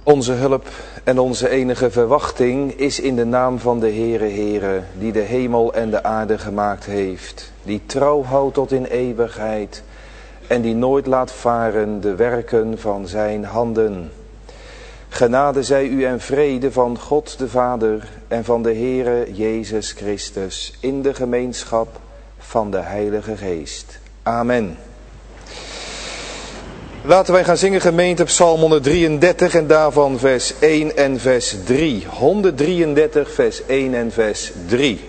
Onze hulp en onze enige verwachting is in de naam van de Heere, die de hemel en de aarde gemaakt heeft, die trouw houdt tot in eeuwigheid en die nooit laat varen de werken van zijn handen. Genade zij u en vrede van God de Vader en van de Heere Jezus Christus in de gemeenschap van de Heilige Geest. Amen. Laten wij gaan zingen, gemeente, Psalm 133 en daarvan vers 1 en vers 3. 133 vers 1 en vers 3.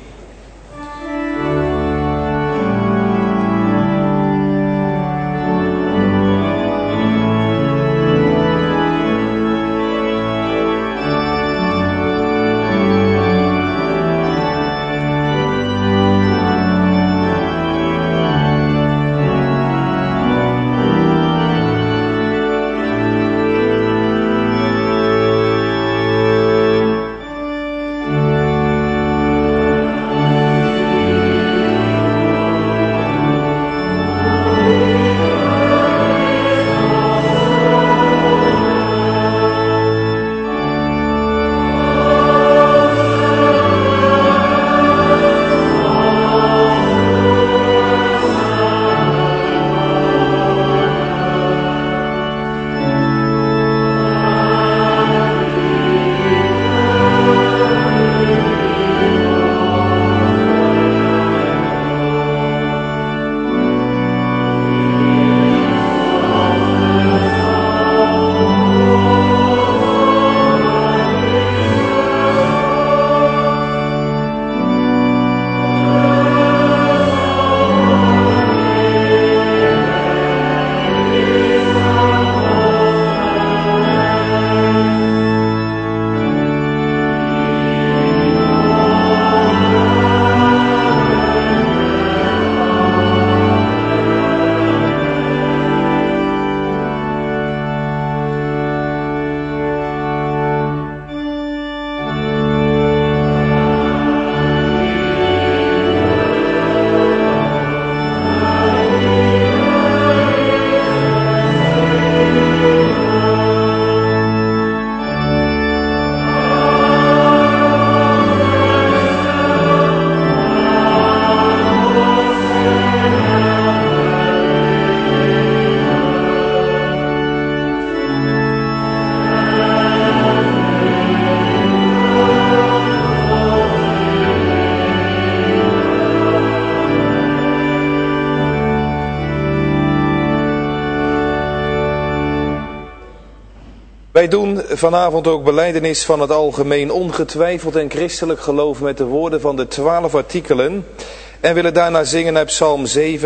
Wij doen vanavond ook belijdenis van het algemeen ongetwijfeld en christelijk geloof met de woorden van de 12 artikelen. En willen daarna zingen uit Psalm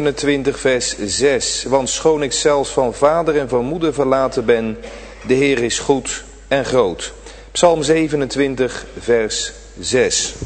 27 vers 6. Want schoon ik zelfs van vader en van moeder verlaten ben, de Heer is goed en groot. Psalm 27 vers 6.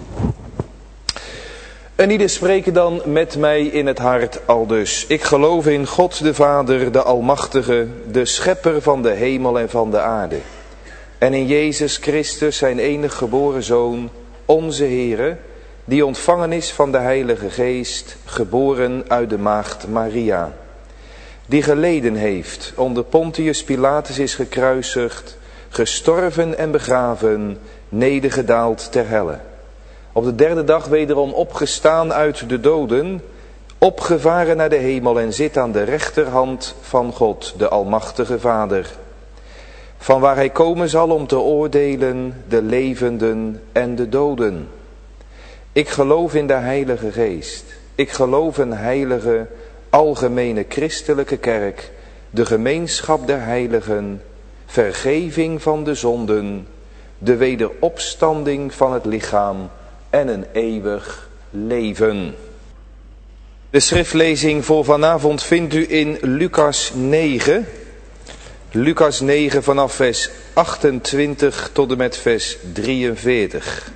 En ieder spreken dan met mij in het hart aldus. Ik geloof in God de Vader, de Almachtige, de Schepper van de hemel en van de aarde. En in Jezus Christus, zijn enig geboren Zoon, onze Heere, die ontvangen is van de Heilige Geest, geboren uit de maagd Maria. Die geleden heeft, onder Pontius Pilatus is gekruisigd, gestorven en begraven, nedergedaald ter helle. Op de derde dag wederom opgestaan uit de doden, opgevaren naar de hemel en zit aan de rechterhand van God, de Almachtige Vader. Van waar hij komen zal om te oordelen de levenden en de doden. Ik geloof in de Heilige Geest. Ik geloof een heilige, algemene christelijke kerk, de gemeenschap der heiligen, vergeving van de zonden, de wederopstanding van het lichaam en een eeuwig leven. De schriftlezing voor vanavond vindt u in Lucas 9. Lucas 9 vanaf vers 28 tot en met vers 43.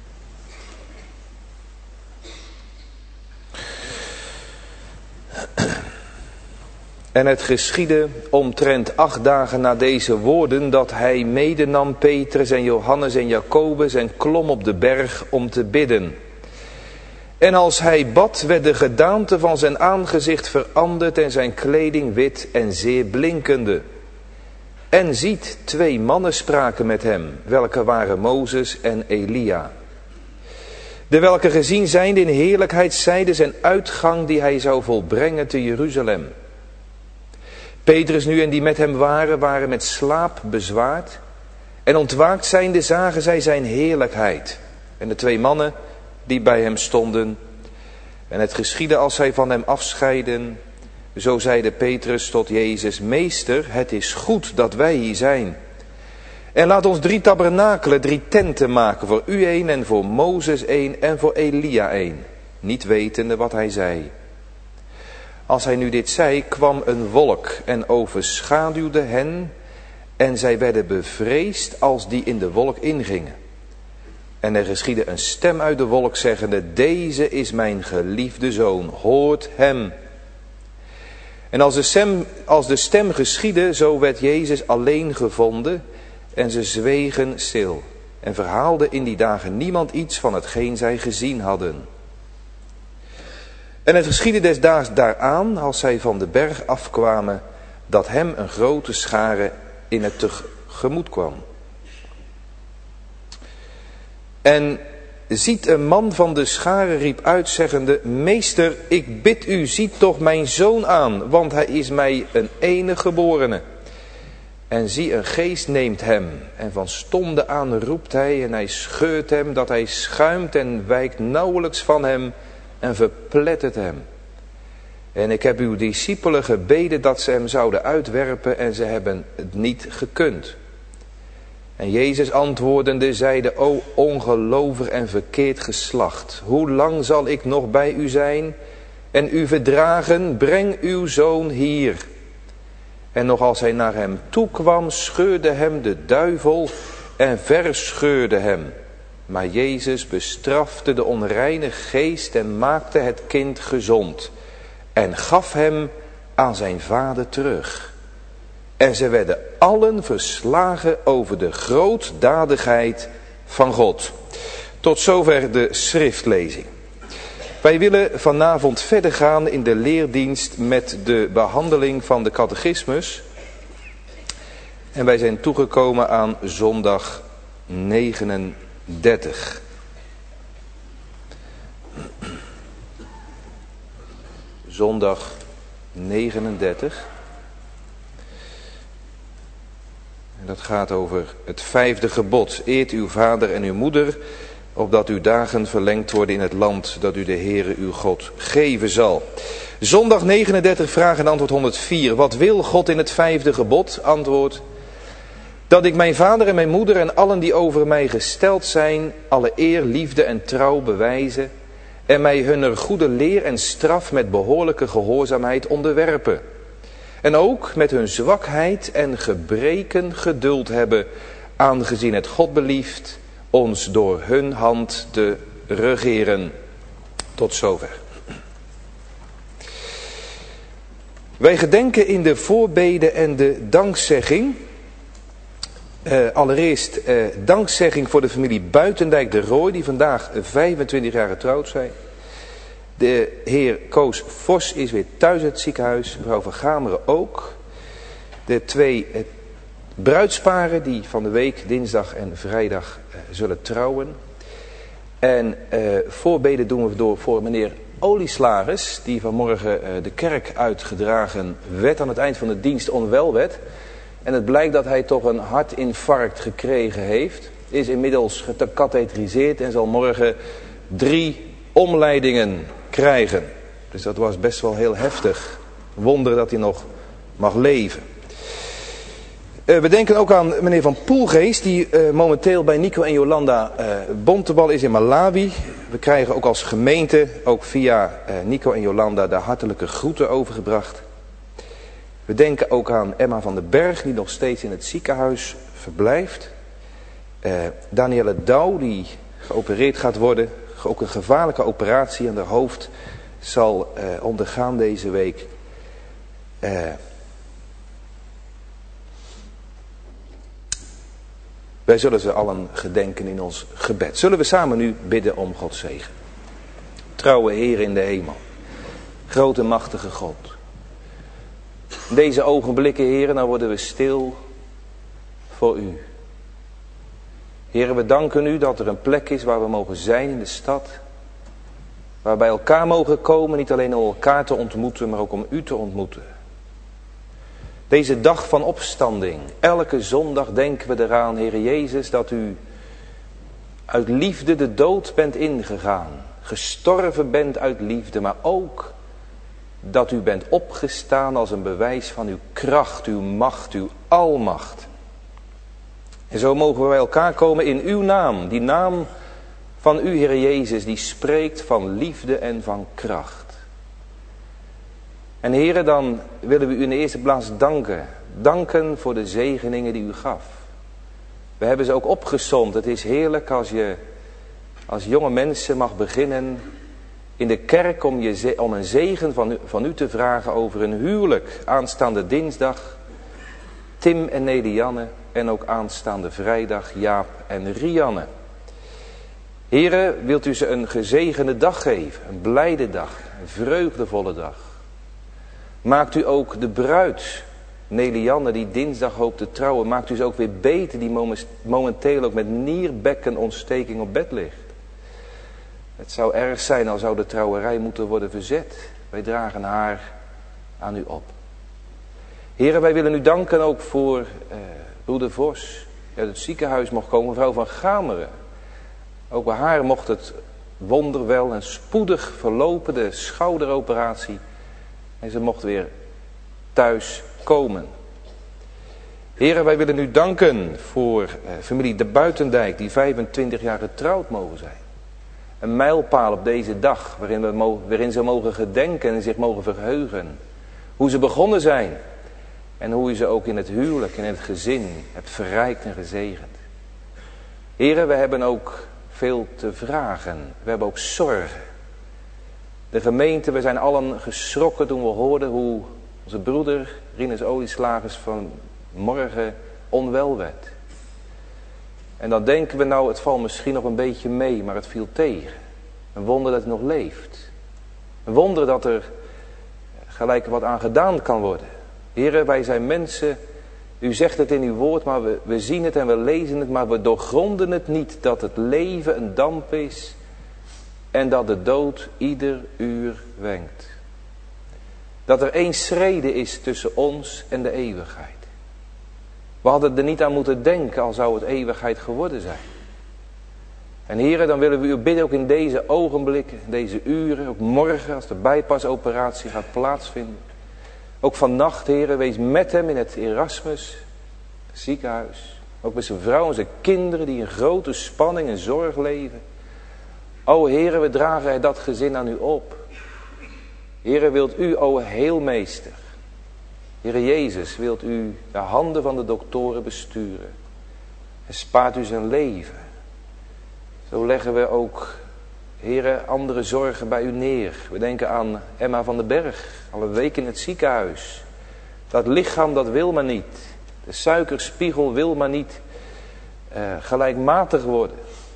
En het geschiedde omtrent 8 dagen na deze woorden dat hij medenam Petrus en Johannes en Jacobus en klom op de berg om te bidden. En als hij bad, werd de gedaante van zijn aangezicht veranderd en zijn kleding wit en zeer blinkende. En ziet, 2 mannen spraken met hem, welke waren Mozes en Elia. De welke gezien zijnde in heerlijkheid zeiden zijn uitgang die hij zou volbrengen te Jeruzalem. Petrus nu en die met hem waren met slaap bezwaard. En ontwaakt zijnde zagen zij zijn heerlijkheid. En de 2 mannen die bij hem stonden. En het geschiedde als zij van hem afscheiden. Zo zeide Petrus tot Jezus, Meester, het is goed dat wij hier zijn. En laat ons 3 tabernakelen, 3 tenten maken, voor u 1 en voor Mozes 1 en voor Elia 1. Niet wetende wat hij zei. Als hij nu dit zei, kwam een wolk en overschaduwde hen. En zij werden bevreesd als die in de wolk ingingen. En er geschiedde een stem uit de wolk zeggende, deze is mijn geliefde zoon, hoort hem. En als de stem geschiedde, zo werd Jezus alleen gevonden en ze zwegen stil. En verhaalde in die dagen niemand iets van hetgeen zij gezien hadden. En het geschiedde des daags daaraan, als zij van de berg afkwamen, dat hem een grote schare in het tegemoet kwam. En ziet een man van de schare riep uit zeggende, Meester, ik bid u, ziet toch mijn zoon aan, want hij is mij een enige geborene. En zie, een geest neemt hem, en van stonde aan roept hij, en hij scheurt hem, dat hij schuimt en wijkt nauwelijks van hem, en verplettert hem. En ik heb uw discipelen gebeden dat ze hem zouden uitwerpen, en ze hebben het niet gekund. En Jezus antwoordende zeide, o ongelovig en verkeerd geslacht, hoe lang zal ik nog bij u zijn en u verdragen, breng uw zoon hier. En nog als hij naar hem toekwam, scheurde hem de duivel en verscheurde hem. Maar Jezus bestrafte de onreine geest en maakte het kind gezond en gaf hem aan zijn vader terug. En ze werden allen verslagen over de grootdadigheid van God. Tot zover de schriftlezing. Wij willen vanavond verder gaan in de leerdienst met de behandeling van de catechismus. En wij zijn toegekomen aan zondag 39. Zondag 39. En dat gaat over het 5e gebod. Eert uw vader en uw moeder, opdat uw dagen verlengd worden in het land dat u de Heere uw God geven zal. Zondag 39, vraag en antwoord 104. Wat wil God in het 5e gebod? Antwoord. Dat ik mijn vader en mijn moeder en allen die over mij gesteld zijn, alle eer, liefde en trouw bewijzen en mij hunner goede leer en straf met behoorlijke gehoorzaamheid onderwerpen. En ook met hun zwakheid en gebreken geduld hebben, aangezien het God belieft ons door hun hand te regeren. Tot zover. Wij gedenken in de voorbeden en de dankzegging. Allereerst dankzegging voor de familie Buitendijk de Rooij, die vandaag 25 jaar getrouwd zijn. De heer Koos Vos is weer thuis uit het ziekenhuis. Mevrouw van Gameren ook. De 2 bruidsparen die van de week dinsdag en vrijdag zullen trouwen. En voorbeden doen we door voor meneer Olieslagers, die vanmorgen de kerk uitgedragen werd, aan het eind van de dienst onwel werd. En het blijkt dat hij toch een hartinfarct gekregen heeft. Is inmiddels gekatheteriseerd en zal morgen 3 omleidingen krijgen. Dus dat was best wel heel heftig. Wonder dat hij nog mag leven. We denken ook aan meneer Van Poelgeest, die momenteel bij Nico en Jolanda bontebal is in Malawi. We krijgen ook als gemeente, ook via Nico en Jolanda, de hartelijke groeten overgebracht. We denken ook aan Emma van den Berg, die nog steeds in het ziekenhuis verblijft. Danielle Douw, die geopereerd gaat worden. Ook een gevaarlijke operatie aan haar hoofd zal ondergaan deze week. Wij zullen ze allen gedenken in ons gebed. Zullen we samen nu bidden om Gods zegen. Trouwe Heer in de hemel. Grote machtige God. In deze ogenblikken, Heer, nou worden we stil voor u. Heere, we danken u dat er een plek is waar we mogen zijn in de stad. Waar we bij elkaar mogen komen, niet alleen om elkaar te ontmoeten, maar ook om u te ontmoeten. Deze dag van opstanding, elke zondag denken we eraan, Heere Jezus, dat u uit liefde de dood bent ingegaan. Gestorven bent uit liefde, maar ook dat u bent opgestaan als een bewijs van uw kracht, uw macht, uw almacht. En zo mogen we bij elkaar komen in uw naam, die naam van u, Heere Jezus, die spreekt van liefde en van kracht. En Heere, dan willen we u in de eerste plaats danken. Danken voor de zegeningen die u gaf. We hebben ze ook opgesomd. Het is heerlijk als je als jonge mensen mag beginnen in de kerk om een zegen van u te vragen over een huwelijk. Aanstaande dinsdag Tim en Nelianne en ook aanstaande vrijdag Jaap en Rianne. Heere, wilt u ze een gezegende dag geven, een blijde dag, een vreugdevolle dag. Maakt u ook de bruid, Nelianne, die dinsdag hoopt te trouwen, maakt u ze ook weer beter, die momenteel ook met nierbekkenontsteking op bed ligt. Het zou erg zijn al zou de trouwerij moeten worden verzet. Wij dragen haar aan u op. Heren, wij willen u danken ook voor broeder Vos, die uit het ziekenhuis mocht komen, mevrouw van Gameren. Ook bij haar mocht het wonderwel en spoedig verlopen, de schouderoperatie. En ze mocht weer thuis komen. Heren, wij willen u danken voor familie De Buitendijk, die 25 jaar getrouwd mogen zijn. Een mijlpaal op deze dag, waarin ze mogen gedenken en zich mogen verheugen. Hoe ze begonnen zijn. En hoe u ze ook in het huwelijk en in het gezin hebt verrijkt en gezegend. Heren, we hebben ook veel te vragen. We hebben ook zorgen. De gemeente, we zijn allen geschrokken toen we hoorden hoe onze broeder Rinus Olieslagers vanmorgen onwel werd. En dan denken we nou, het valt misschien nog een beetje mee, maar het viel tegen. Een wonder dat hij nog leeft. Een wonder dat er gelijk wat aan gedaan kan worden. Heren, wij zijn mensen, u zegt het in uw woord, maar we zien het en we lezen het, maar we doorgronden het niet dat het leven een damp is en dat de dood ieder uur wenkt. Dat er één schrede is tussen ons en de eeuwigheid. We hadden er niet aan moeten denken, al zou het eeuwigheid geworden zijn. En heren, dan willen we u bidden ook in deze ogenblikken, deze uren, ook morgen als de bijpasoperatie gaat plaatsvinden. Ook vannacht, heren, wees met hem in het Erasmus ziekenhuis. Ook met zijn vrouw en zijn kinderen die in grote spanning en zorg leven. O heren, we dragen dat gezin aan u op. Heren, wilt u, o heelmeester, Heere Jezus, wilt u de handen van de doktoren besturen. En spaart u zijn leven. Zo leggen we ook, Heere, andere zorgen bij u neer. We denken aan Emma van den Berg, al een week in het ziekenhuis. Dat lichaam, dat wil maar niet. De suikerspiegel wil maar niet gelijkmatig worden.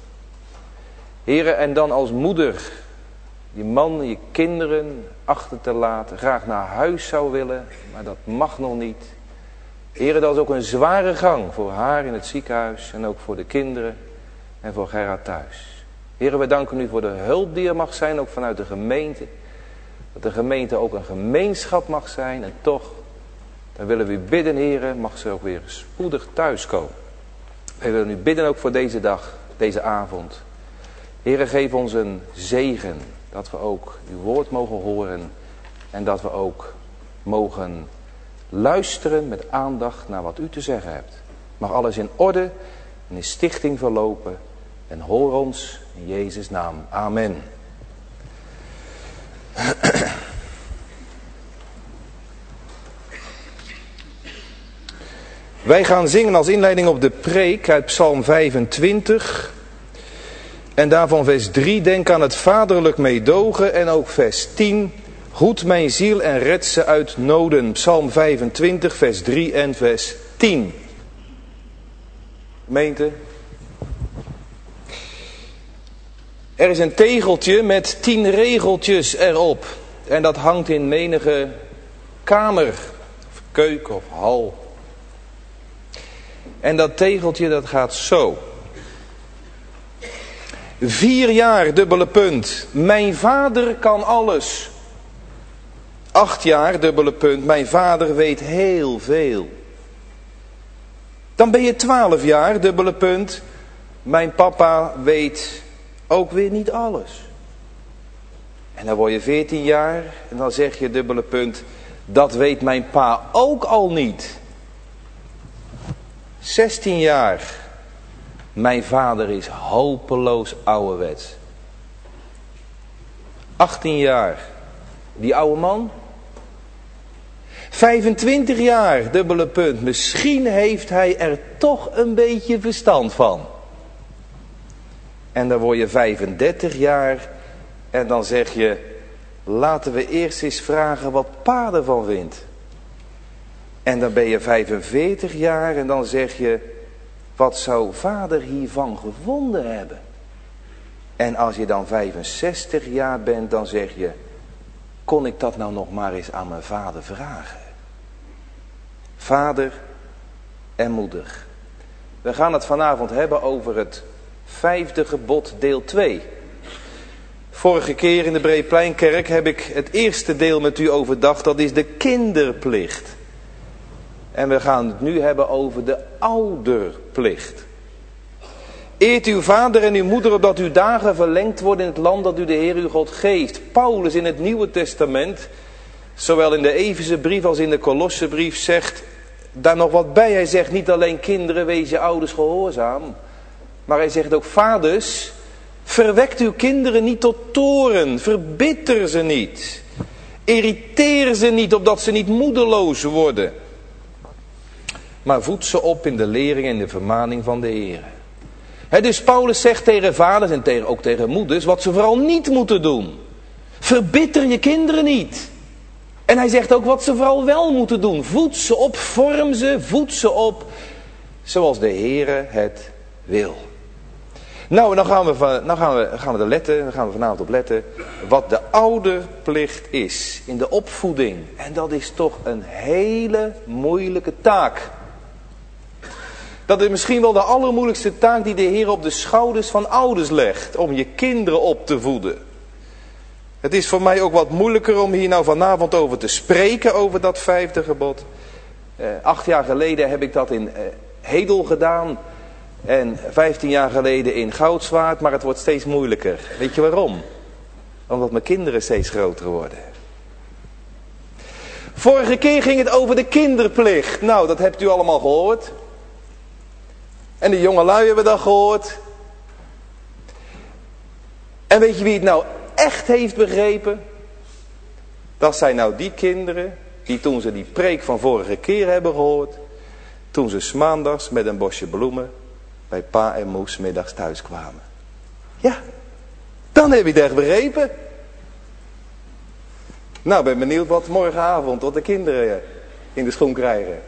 Heere, en dan als moeder, je man, je kinderen achter te laten, graag naar huis zou willen, maar dat mag nog niet. Heere, dat is ook een zware gang voor haar in het ziekenhuis en ook voor de kinderen en voor Gerard thuis. Heere, we danken u voor de hulp die er mag zijn, ook vanuit de gemeente. Dat de gemeente ook een gemeenschap mag zijn en toch, dan willen we u bidden, Heere, mag ze ook weer spoedig thuiskomen. Wij willen u bidden ook voor deze dag, deze avond. Heere, geef ons een zegen, dat we ook uw woord mogen horen en dat we ook mogen luisteren met aandacht naar wat u te zeggen hebt. Mag alles in orde en in stichting verlopen en hoor ons in Jezus' naam. Amen. Wij gaan zingen als inleiding op de preek uit Psalm 25. En daarvan vers 3, denk aan het vaderlijk meedogen. En ook vers 10, hoed mijn ziel en red ze uit noden. Psalm 25, vers 3 en vers 10. Gemeente. Er is een tegeltje met 10 regeltjes erop. En dat hangt in menige kamer, of keuken of hal. En dat tegeltje dat gaat zo. 4 jaar, dubbele punt. Mijn vader kan alles. 8 jaar, dubbele punt. Mijn vader weet heel veel. Dan ben je 12 jaar, dubbele punt. Mijn papa weet ook weer niet alles. En dan word je 14 jaar en dan zeg je, dubbele punt, dat weet mijn pa ook al niet. 16 jaar. Mijn vader is hopeloos ouderwets. 18 jaar. Die oude man. 25 jaar, dubbele punt. Misschien heeft hij er toch een beetje verstand van. En dan word je 35 jaar. En dan zeg je, laten we eerst eens vragen wat pa ervan vindt. En dan ben je 45 jaar en dan zeg je, wat zou vader hiervan gevonden hebben? En als je dan 65 jaar bent, dan zeg je, kon ik dat nou nog maar eens aan mijn vader vragen? Vader en moeder. We gaan het vanavond hebben over het 5e gebod deel 2. Vorige keer in de Breepleinkerk heb ik het eerste deel met u overdacht, dat is de kinderplicht. En we gaan het nu hebben over de ouderplicht. Eert uw vader en uw moeder opdat uw dagen verlengd worden in het land dat u de Heer uw God geeft. Paulus in het Nieuwe Testament, zowel in de Efezebrief als in de Kolossenbrief, zegt daar nog wat bij. Hij zegt niet alleen kinderen, wees je ouders gehoorzaam. Maar hij zegt ook, vaders, verwekt uw kinderen niet tot toorn, verbitter ze niet. Irriteer ze niet, opdat ze niet moedeloos worden. Maar voed ze op in de lering en de vermaning van de Heer. Dus Paulus zegt tegen vaders en ook tegen moeders wat ze vooral niet moeten doen. Verbitter je kinderen niet. En hij zegt ook wat ze vooral wel moeten doen. Voed ze op, vorm ze, voed ze op. Zoals de Heer het wil. Nou, en dan gaan we vanavond op letten wat de ouderplicht is in de opvoeding. En dat is toch een hele moeilijke taak. Dat is misschien wel de allermoeilijkste taak die de Heer op de schouders van ouders legt. Om je kinderen op te voeden. Het is voor mij ook wat moeilijker om hier nou vanavond over te spreken, over dat 5e gebod. 8 jaar geleden heb ik dat in Hedel gedaan. En 15 jaar geleden in Goudswaard. Maar het wordt steeds moeilijker. Weet je waarom? Omdat mijn kinderen steeds groter worden. Vorige keer ging het over de kinderplicht. Nou, dat hebt u allemaal gehoord. En de jongelui hebben dat gehoord. En weet je wie het nou echt heeft begrepen? Dat zijn nou die kinderen die toen ze die preek van vorige keer hebben gehoord, toen ze 's maandags met een bosje bloemen bij pa en moes middags thuis kwamen. Ja, dan heb je het echt begrepen. Nou, ben benieuwd wat morgenavond, wat de kinderen in de schoen krijgen.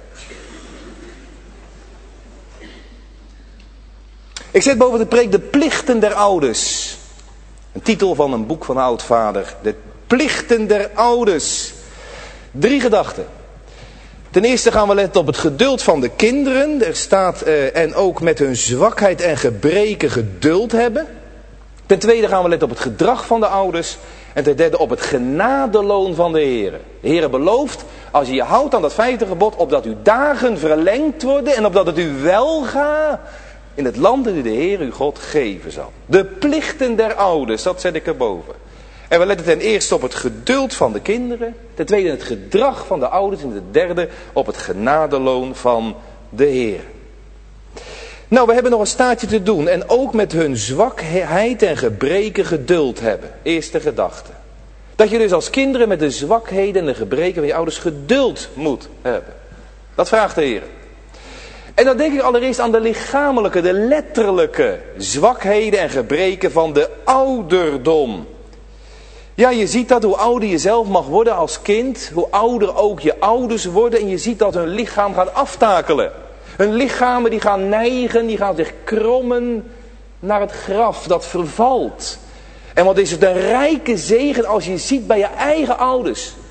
Ik zet boven de preek de plichten der ouders. Een titel van een boek van een oudvader. De plichten der ouders. 3 gedachten. Ten eerste gaan we letten op het geduld van de kinderen. Er staat en ook met hun zwakheid en gebreken geduld hebben. Ten tweede gaan we letten op het gedrag van de ouders. En ten derde op het genadeloon van de Heer. De Heer belooft, als je je houdt aan dat 5e gebod, opdat uw dagen verlengd worden en opdat het u wel gaat in het land dat u de Heer uw God geven zal. De plichten der ouders, dat zet ik erboven. En we letten ten eerste op het geduld van de kinderen. Ten tweede het gedrag van de ouders. En ten derde op het genadeloon van de Heer. Nou, we hebben nog een staartje te doen. En ook met hun zwakheid en gebreken geduld hebben. Eerste gedachte. Dat je dus als kinderen met de zwakheden en de gebreken van je ouders geduld moet hebben. Dat vraagt de Heer. En dan denk ik allereerst aan de lichamelijke, de letterlijke zwakheden en gebreken van de ouderdom. Ja, je ziet dat hoe ouder je zelf mag worden als kind, hoe ouder ook je ouders worden. En je ziet dat hun lichaam gaat aftakelen. Hun lichamen die gaan neigen, die gaan zich krommen naar het graf, dat vervalt. En wat is het een rijke zegen als je ziet bij je eigen ouders.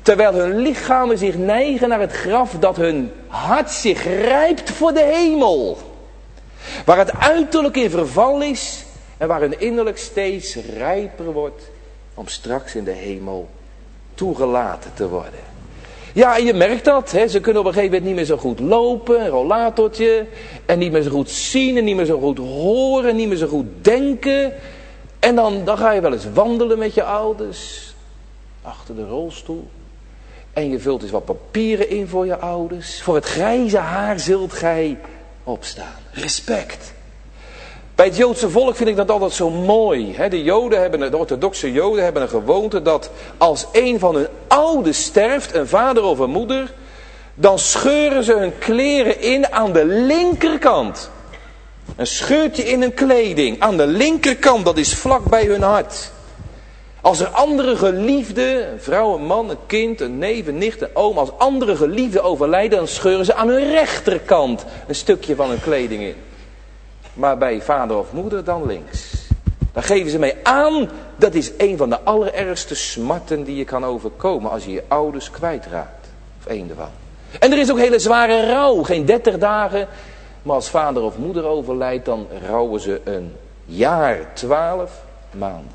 Terwijl hun lichamen zich neigen naar het graf, dat hun hart zich rijpt voor de hemel. Waar het uiterlijk in verval is en waar hun innerlijk steeds rijper wordt om straks in de hemel toegelaten te worden. Ja, en je merkt dat. Hè? Ze kunnen op een gegeven moment niet meer zo goed lopen, een rollatortje. En niet meer zo goed zien en niet meer zo goed horen, niet meer zo goed denken. En dan ga je wel eens wandelen met je ouders. Achter de rolstoel. En je vult eens wat papieren in voor je ouders. Voor het grijze haar zult gij opstaan. Respect. Bij het Joodse volk vind ik dat altijd zo mooi. De orthodoxe Joden hebben een gewoonte dat als een van hun ouders sterft, een vader of een moeder, dan scheuren ze hun kleren in aan de linkerkant. Een scheurtje in hun kleding. Aan de linkerkant, dat is vlak bij hun hart. Als er andere geliefden, een vrouw, een man, een kind, een neef, een nicht, een oom, als andere geliefden overlijden, dan scheuren ze aan hun rechterkant een stukje van hun kleding in. Maar bij vader of moeder dan links. Dan geven ze mee aan, dat is een van de allerergste smarten die je kan overkomen als je je ouders kwijtraakt. Of één ervan. En er is ook hele zware rouw, geen 30 dagen. Maar als vader of moeder overlijdt, dan rouwen ze een jaar, 12 maanden.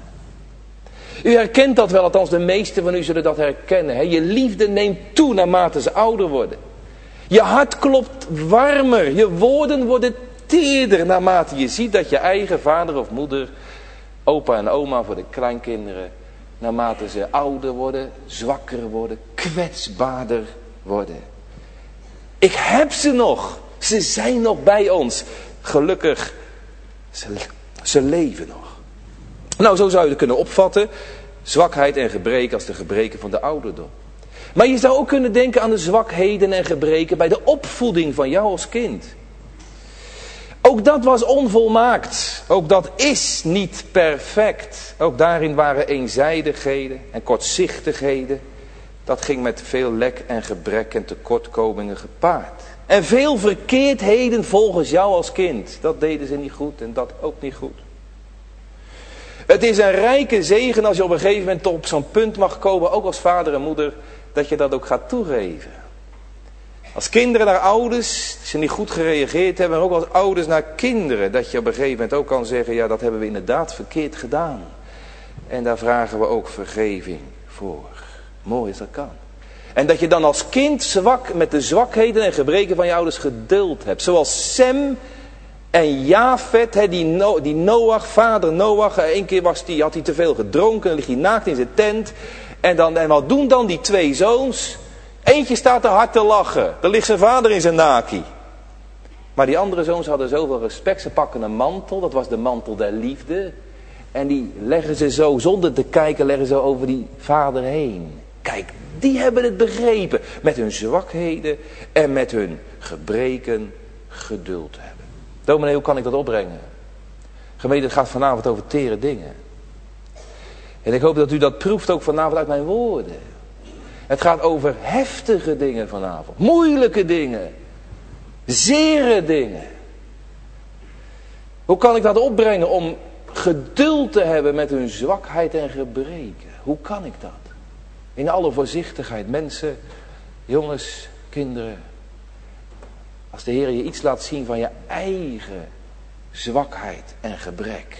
U herkent dat wel, althans de meesten van u zullen dat herkennen. Hè? Je liefde neemt toe naarmate ze ouder worden. Je hart klopt warmer, je woorden worden teerder naarmate je ziet dat je eigen vader of moeder, opa en oma voor de kleinkinderen, naarmate ze ouder worden, zwakker worden, kwetsbaarder worden. Ik heb ze nog. Ze zijn nog bij ons. Gelukkig, ze leven nog. Nou, zo zou je het kunnen opvatten. Zwakheid en gebreken als de gebreken van de ouderdom. Maar je zou ook kunnen denken aan de zwakheden en gebreken bij de opvoeding van jou als kind. Ook dat was onvolmaakt. Ook dat is niet perfect. Ook daarin waren eenzijdigheden en kortzichtigheden. Dat ging met veel lek en gebrek en tekortkomingen gepaard. En veel verkeerdheden volgens jou als kind. Dat deden ze niet goed en dat ook niet goed. Het is een rijke zegen als je op een gegeven moment op zo'n punt mag komen, ook als vader en moeder, dat je dat ook gaat toegeven. Als kinderen naar ouders, die ze niet goed gereageerd hebben, en ook als ouders naar kinderen, dat je op een gegeven moment ook kan zeggen, ja, dat hebben we inderdaad verkeerd gedaan. En daar vragen we ook vergeving voor. Mooi als dat kan. En dat je dan als kind zwak met de zwakheden en gebreken van je ouders geduld hebt. Zoals Sem en Jafet, die Noach, vader Noach, één keer had hij te veel gedronken en ligt hij naakt in zijn tent. En wat doen dan die twee zoons? Eentje staat te hard te lachen. Daar ligt zijn vader in zijn naki. Maar die andere zoons hadden zoveel respect. Ze pakken een mantel, dat was de mantel der liefde. En die leggen ze zo, zonder te kijken, leggen ze over die vader heen. Kijk, die hebben het begrepen. Met hun zwakheden en met hun gebreken geduld hebben. Dominee, hoe kan ik dat opbrengen? Gemeente, het gaat vanavond over tere dingen. En ik hoop dat u dat proeft ook vanavond uit mijn woorden. Het gaat over heftige dingen vanavond. Moeilijke dingen. Zere dingen. Hoe kan ik dat opbrengen om geduld te hebben met hun zwakheid en gebreken? Hoe kan ik dat? In alle voorzichtigheid. Mensen, jongens, kinderen. Als de Heer je iets laat zien van je eigen zwakheid en gebrek.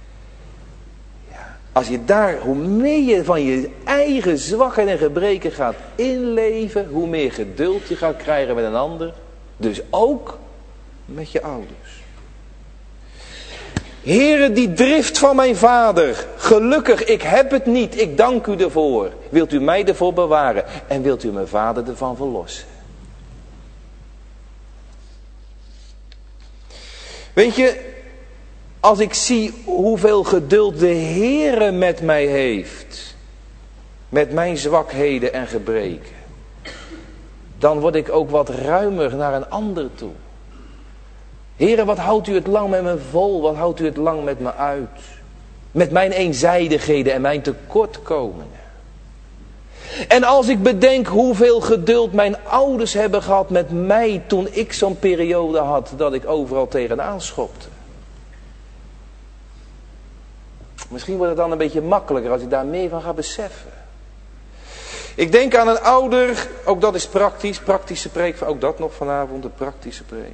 Ja, als je daar, hoe meer je van je eigen zwakheid en gebreken gaat inleven, hoe meer geduld je gaat krijgen met een ander. Dus ook met je ouders. Heere, die drift van mijn vader, gelukkig, ik heb het niet, ik dank u ervoor. Wilt u mij ervoor bewaren en wilt u mijn vader ervan verlossen? Weet je, als ik zie hoeveel geduld de Heere met mij heeft, met mijn zwakheden en gebreken, dan word ik ook wat ruimer naar een ander toe. Heere, wat houdt u het lang met me vol? Wat houdt u het lang met me uit? Met mijn eenzijdigheden en mijn tekortkomingen. En als ik bedenk hoeveel geduld mijn ouders hebben gehad met mij toen ik zo'n periode had dat ik overal tegenaan schopte. Misschien wordt het dan een beetje makkelijker als ik daar meer van ga beseffen. Ik denk aan een ouder, ook dat is praktisch, praktische preek, ook dat nog vanavond, een praktische preek.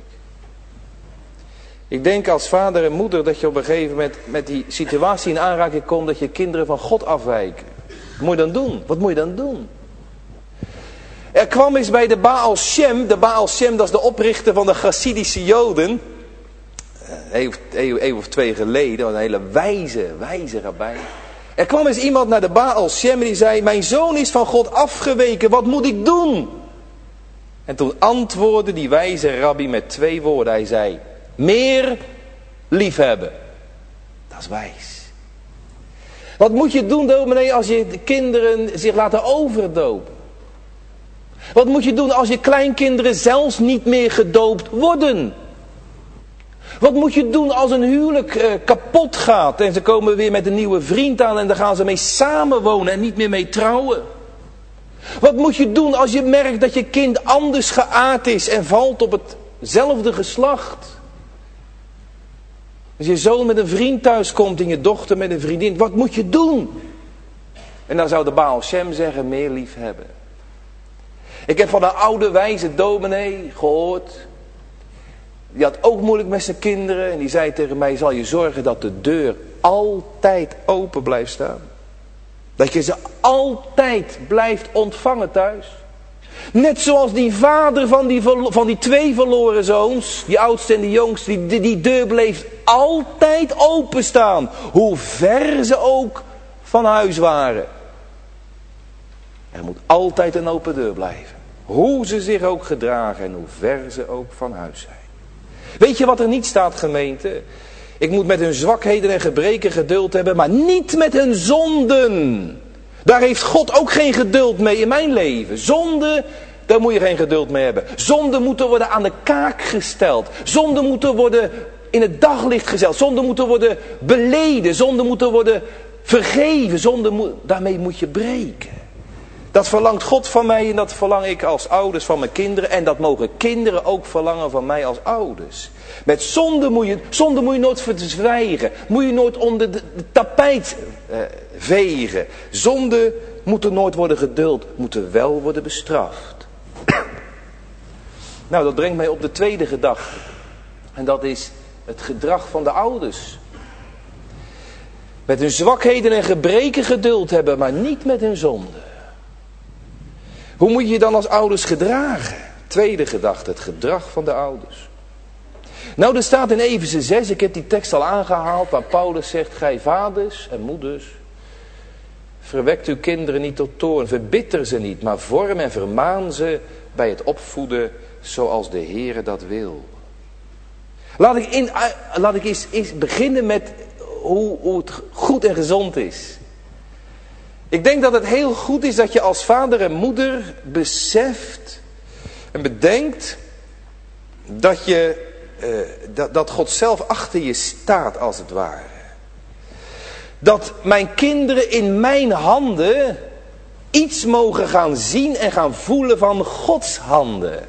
Ik denk als vader en moeder dat je op een gegeven moment met die situatie in aanraking komt dat je kinderen van God afwijken. Wat moet je dan doen? Wat moet je dan doen? Er kwam eens bij de Baal Shem, dat is de oprichter van de Chassidische Joden, een eeuw of twee geleden, een hele wijze rabbijn. Er kwam eens iemand naar de Baal Shem en die zei, mijn zoon is van God afgeweken, wat moet ik doen? En toen antwoordde die wijze rabbi met 2 woorden. Hij zei, meer liefhebben. Dat is wijs. Wat moet je doen, dominee, als je de kinderen zich laten overdopen? Wat moet je doen als je kleinkinderen zelfs niet meer gedoopt worden? Wat moet je doen als een huwelijk kapot gaat en ze komen weer met een nieuwe vriend aan en daar gaan ze mee samenwonen en niet meer mee trouwen? Wat moet je doen als je merkt dat je kind anders geaard is en valt op hetzelfde geslacht? Als je zoon met een vriend thuis komt en je dochter met een vriendin, wat moet je doen? En dan zou de Baal Shem zeggen, meer lief hebben. Ik heb van een oude wijze dominee gehoord. Die had ook moeilijk met zijn kinderen. En die zei tegen mij, zal je zorgen dat de deur altijd open blijft staan. Dat je ze altijd blijft ontvangen thuis. Net zoals die vader van die 2 verloren zoons, die oudste en die jongste, die deur bleef altijd openstaan. Hoe ver ze ook van huis waren. Er moet altijd een open deur blijven. Hoe ze zich ook gedragen en hoe ver ze ook van huis zijn. Weet je wat er niet staat, gemeente? Ik moet met hun zwakheden en gebreken geduld hebben, maar niet met hun zonden. Daar heeft God ook geen geduld mee in mijn leven. Zonde, daar moet je geen geduld mee hebben. Zonden moeten worden aan de kaak gesteld. Zonden moeten worden in het daglicht gesteld. Zonden moeten worden beleden. Zonden moeten worden vergeven. Daarmee moet je breken. Dat verlangt God van mij en dat verlang ik als ouders van mijn kinderen. En dat mogen kinderen ook verlangen van mij als ouders. Met zonde moet je nooit verzwijgen. Moet je nooit onder de tapijt vegen. Zonde moeten nooit worden geduld. Moeten wel worden bestraft. Nou, dat brengt mij op de tweede gedachte. En dat is het gedrag van de ouders. Met hun zwakheden en gebreken geduld hebben, maar niet met hun zonde. Hoe moet je je dan als ouders gedragen? Tweede gedachte, het gedrag van de ouders. Nou, er staat in Efeze 6, ik heb die tekst al aangehaald, waar Paulus zegt, gij vaders en moeders, verwekt uw kinderen niet tot toorn, verbitter ze niet, maar vorm en vermaan ze bij het opvoeden zoals de Heere dat wil. Laat ik eens beginnen met hoe het goed en gezond is. Ik denk dat het heel goed is dat je als vader en moeder beseft en bedenkt dat God zelf achter je staat als het ware. Dat mijn kinderen in mijn handen iets mogen gaan zien en gaan voelen van Gods handen.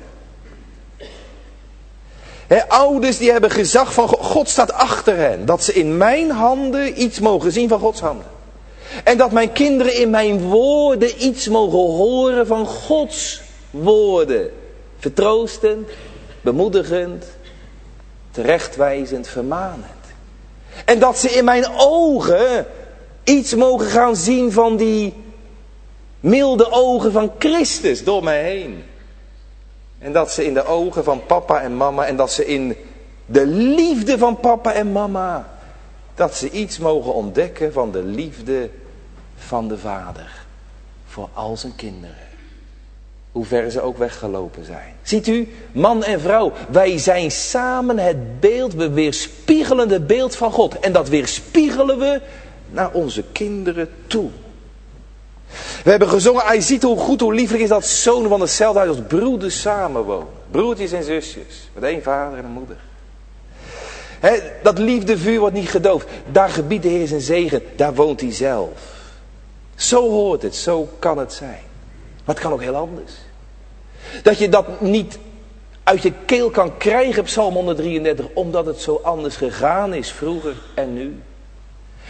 Ouders die hebben gezag van God staat achter hen. Dat ze in mijn handen iets mogen zien van Gods handen. En dat mijn kinderen in mijn woorden iets mogen horen van Gods woorden. Vertroostend, bemoedigend, terechtwijzend, vermanend. En dat ze in mijn ogen iets mogen gaan zien van die milde ogen van Christus door mij heen. En dat ze in de ogen van papa en mama en dat ze in de liefde van papa en mama, dat ze iets mogen ontdekken van de liefde van de Vader voor al zijn kinderen. Hoe ver ze ook weggelopen zijn. Ziet u, man en vrouw, wij zijn samen het beeld, we weerspiegelen het beeld van God. En dat weerspiegelen we naar onze kinderen toe. We hebben gezongen, hij ziet hoe goed, hoe lieflijk is dat zonen van hetzelfde huis als broeders samenwonen. Broertjes en zusjes, met één vader en een moeder. Dat liefdevuur wordt niet gedoofd. Daar gebiedt de Heer zijn zegen, daar woont hij zelf. Zo hoort het, zo kan het zijn. Maar het kan ook heel anders. Dat je dat niet uit je keel kan krijgen, Psalm 133, omdat het zo anders gegaan is vroeger en nu.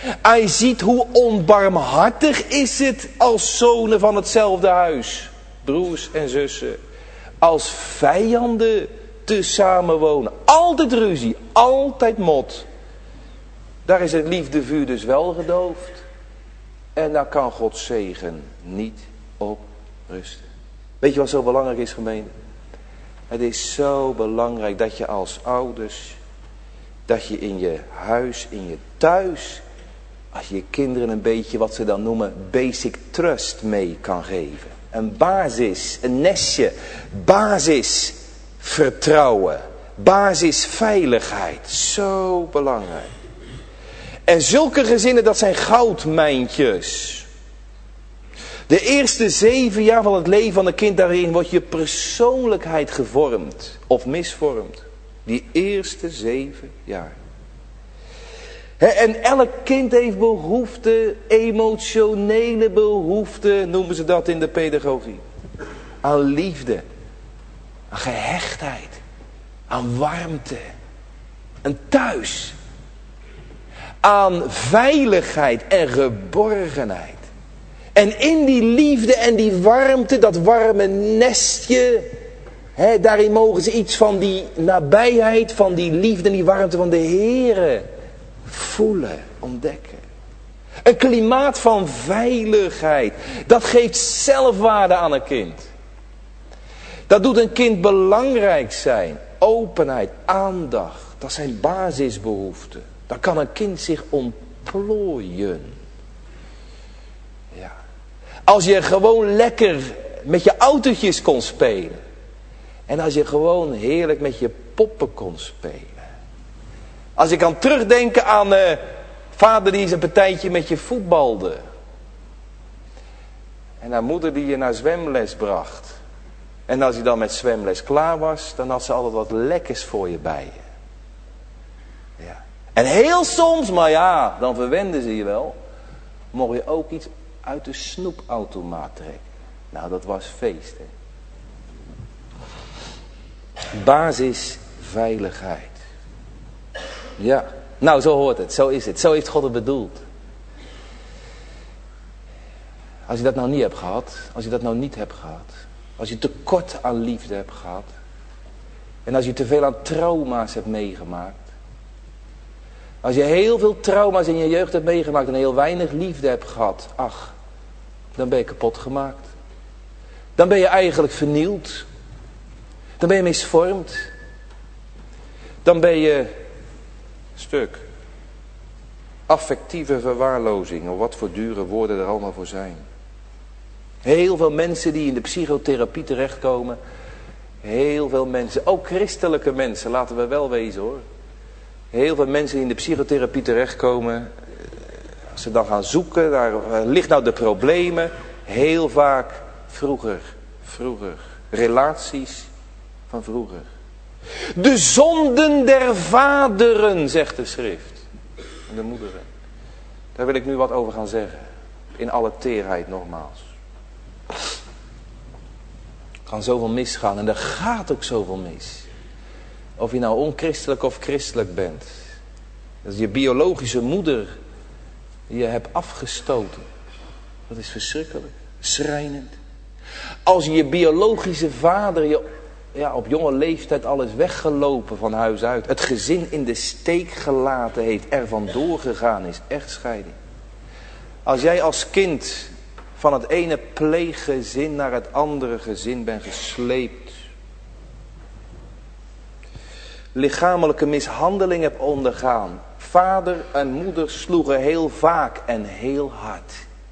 Hij ziet hoe onbarmhartig is het als zonen van hetzelfde huis. Broers en zussen. Als vijanden te samenwonen. Altijd ruzie, altijd mot. Daar is het liefdevuur dus wel gedoofd. En daar kan Gods zegen niet op rusten. Weet je wat zo belangrijk is, gemeente? Het is zo belangrijk dat je als ouders, dat je in je huis, in je thuis, als je je kinderen een beetje wat ze dan noemen basic trust mee kan geven. Een basis, een nestje, basisvertrouwen, basisveiligheid. Zo belangrijk. En zulke gezinnen, dat zijn goudmijntjes. De eerste 7 jaar van het leven van een kind, daarin wordt je persoonlijkheid gevormd of misvormd. Die eerste 7 jaar. En elk kind heeft behoefte, emotionele behoefte, noemen ze dat in de pedagogie. Aan liefde, aan gehechtheid, aan warmte, aan thuis. Aan veiligheid en geborgenheid. En in die liefde en die warmte, dat warme nestje, daarin mogen ze iets van die nabijheid, van die liefde en die warmte van de Heere voelen, ontdekken. Een klimaat van veiligheid, dat geeft zelfwaarde aan een kind. Dat doet een kind belangrijk zijn. Openheid, aandacht, dat zijn basisbehoeften. Dan kan een kind zich ontplooien. Ja. Als je gewoon lekker met je autootjes kon spelen. En als je gewoon heerlijk met je poppen kon spelen. Als je kan terugdenken aan vader die eens een partijtje met je voetbalde. En aan moeder die je naar zwemles bracht. En als je dan met zwemles klaar was, dan had ze altijd wat lekkers voor je bij je. Ja. En heel soms, maar ja, dan verwenden ze je wel. Mocht je ook iets uit de snoepautomaat trekken. Nou, dat was feest, hè. Basisveiligheid. Ja, nou zo hoort het, zo is het. Zo heeft God het bedoeld. Als je dat nou niet hebt gehad, als je dat nou niet hebt gehad. Als je tekort aan liefde hebt gehad. En als je te veel aan trauma's hebt meegemaakt. Als je heel veel trauma's in je jeugd hebt meegemaakt en heel weinig liefde hebt gehad. Ach, dan ben je kapot gemaakt. Dan ben je eigenlijk vernield. Dan ben je misvormd. Dan ben je stuk. Affectieve verwaarlozing, of wat voor dure woorden er allemaal voor zijn. Heel veel mensen die in de psychotherapie terechtkomen. Heel veel mensen, ook christelijke mensen, laten we wel wezen hoor. Heel veel mensen die in de psychotherapie terechtkomen. Als ze dan gaan zoeken, daar ligt nou de problemen. Heel vaak vroeger. Relaties van vroeger. De zonden der vaderen, zegt de schrift. En de moederen. Daar wil ik nu wat over gaan zeggen. In alle teerheid nogmaals. Er kan zoveel misgaan en er gaat ook zoveel mis. Of je nou onchristelijk of christelijk bent. Dat is je biologische moeder die je hebt afgestoten. Dat is verschrikkelijk. Schrijnend. Als je biologische vader je op jonge leeftijd al is weggelopen van huis uit. Het gezin in de steek gelaten heeft. Er vandoor gegaan is. Echtscheiding. Als jij als kind van het ene pleeggezin naar het andere gezin bent gesleept. Lichamelijke mishandeling hebt ondergaan. Vader en moeder sloegen heel vaak en heel hard.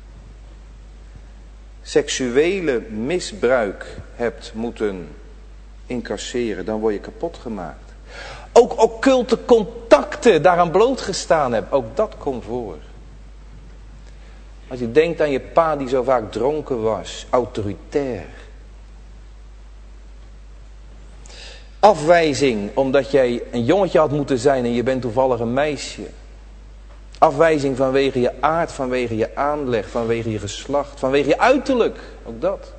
Seksuele misbruik hebt moeten incasseren, dan word je kapot gemaakt. Ook occulte contacten daaraan blootgestaan hebt, ook dat komt voor. Als je denkt aan je pa die zo vaak dronken was, autoritair. Afwijzing omdat jij een jongetje had moeten zijn en je bent toevallig een meisje. Afwijzing vanwege je aard, vanwege je aanleg, vanwege je geslacht, vanwege je uiterlijk, ook dat.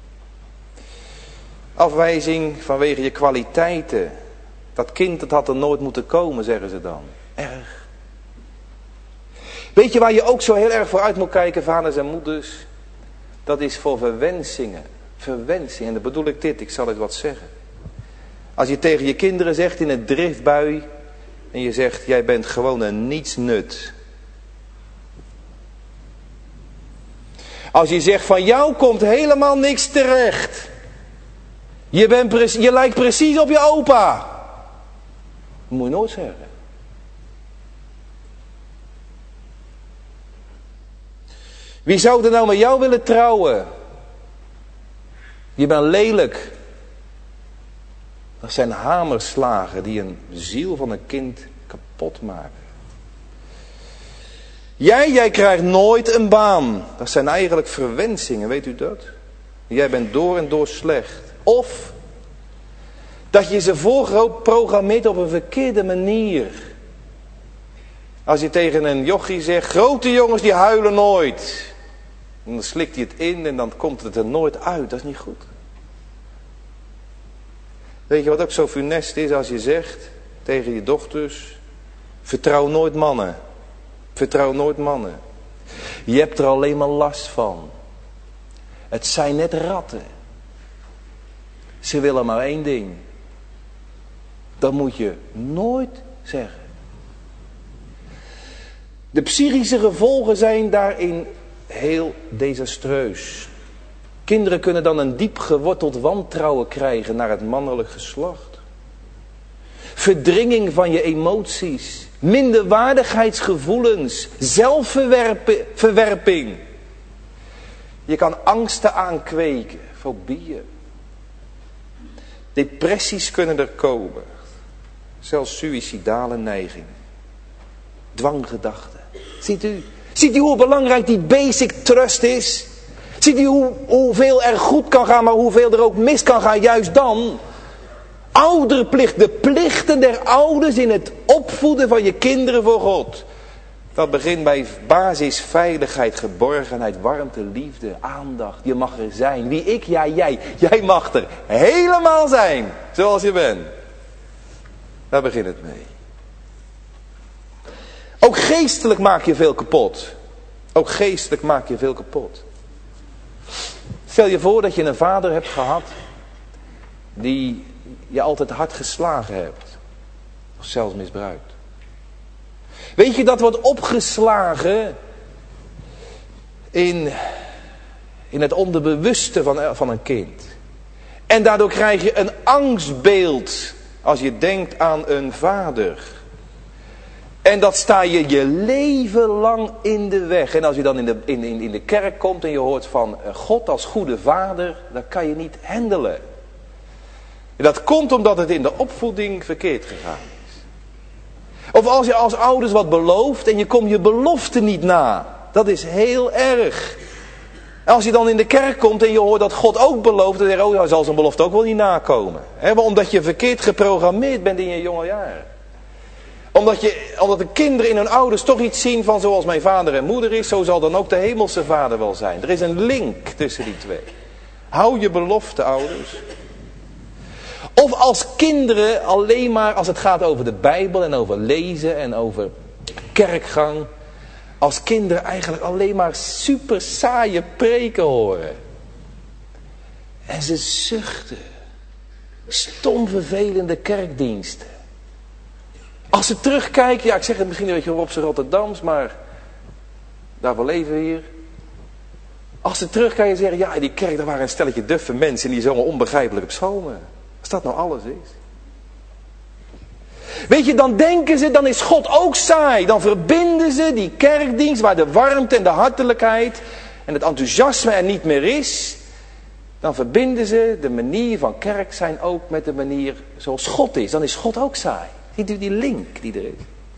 Afwijzing vanwege je kwaliteiten. Dat kind, dat had er nooit moeten komen, zeggen ze dan. Erg. Weet je waar je ook zo heel erg voor uit moet kijken, vaders en moeders? Dat is voor verwensingen. Verwensingen, en dan bedoel ik dit, ik zal eens wat zeggen. Als je tegen je kinderen zegt in een driftbui, en je zegt, jij bent gewoon een nietsnut. Als je zegt, van jou komt helemaal niks terecht. Je lijkt precies op je opa. Dat moet je nooit zeggen. Wie zou er nou met jou willen trouwen? Je bent lelijk. Dat zijn hamerslagen die een ziel van een kind kapot maken. Jij krijgt nooit een baan. Dat zijn eigenlijk verwensingen, weet u dat? Jij bent door en door slecht. Of dat je ze voorprogrammeert op een verkeerde manier. Als je tegen een jochie zegt, grote jongens die huilen nooit. En dan slikt hij het in en dan komt het er nooit uit. Dat is niet goed. Weet je wat ook zo funest is als je zegt tegen je dochters, vertrouw nooit mannen. Vertrouw nooit mannen. Je hebt er alleen maar last van. Het zijn net ratten. Ze willen maar één ding. Dat moet je nooit zeggen. De psychische gevolgen zijn daarin heel desastreus. Kinderen kunnen dan een diep geworteld wantrouwen krijgen naar het mannelijk geslacht. Verdringing van je emoties. Minderwaardigheidsgevoelens. Zelfverwerping. Je kan angsten aankweken. Fobieën. Depressies kunnen er komen. Zelfs suïcidale neigingen. Dwanggedachten. Ziet u hoe belangrijk die basic trust is? Ziet u hoeveel er goed kan gaan, maar hoeveel er ook mis kan gaan, juist dan? Ouderplicht, de plichten der ouders in het opvoeden van je kinderen voor God. Dat begint bij basis, veiligheid, geborgenheid, warmte, liefde, aandacht. Je mag er zijn. Wie ik, jij. Jij mag er helemaal zijn, zoals je bent. Daar begint het mee. Ook geestelijk maak je veel kapot. Ook geestelijk maak je veel kapot. Stel je voor dat je een vader hebt gehad die je altijd hard geslagen hebt. Of zelfs misbruikt. Weet je, dat wordt opgeslagen in het onderbewuste van een kind. En daardoor krijg je een angstbeeld als je denkt aan een vader. En dat sta je leven lang in de weg. En als je dan in de kerk komt en je hoort van God als goede vader, dan kan je niet handelen. En dat komt omdat het in de opvoeding verkeerd gegaan is. Of als je als ouders wat belooft en je komt je belofte niet na. Dat is heel erg. En als je dan in de kerk komt en je hoort dat God ook belooft, dan zeg je, hij zal zijn belofte ook wel niet nakomen. Omdat je verkeerd geprogrammeerd bent in je jonge jaren. Omdat de kinderen in hun ouders toch iets zien van zoals mijn vader en moeder is, zo zal dan ook de hemelse vader wel zijn. Er is een link tussen die twee. Hou je belofte, ouders. Of als kinderen alleen maar als het gaat over de Bijbel en over lezen en over kerkgang. Als kinderen eigenlijk alleen maar super saaie preken horen. En ze zuchten. Stom vervelende kerkdiensten. Als ze terugkijken, ja ik zeg het misschien een beetje op z'n Rotterdams, maar daarvoor leven we hier. Als ze terugkijken en zeggen, ja in die kerk daar waren een stelletje duffe mensen die zongen onbegrijpelijk op psalmen. Als dat nou alles is. Weet je, dan denken ze, dan is God ook saai. Dan verbinden ze die kerkdienst waar de warmte en de hartelijkheid en het enthousiasme er niet meer is. Dan verbinden ze de manier van kerk zijn ook met de manier zoals God is. Dan is God ook saai. Ziet u die link die er is?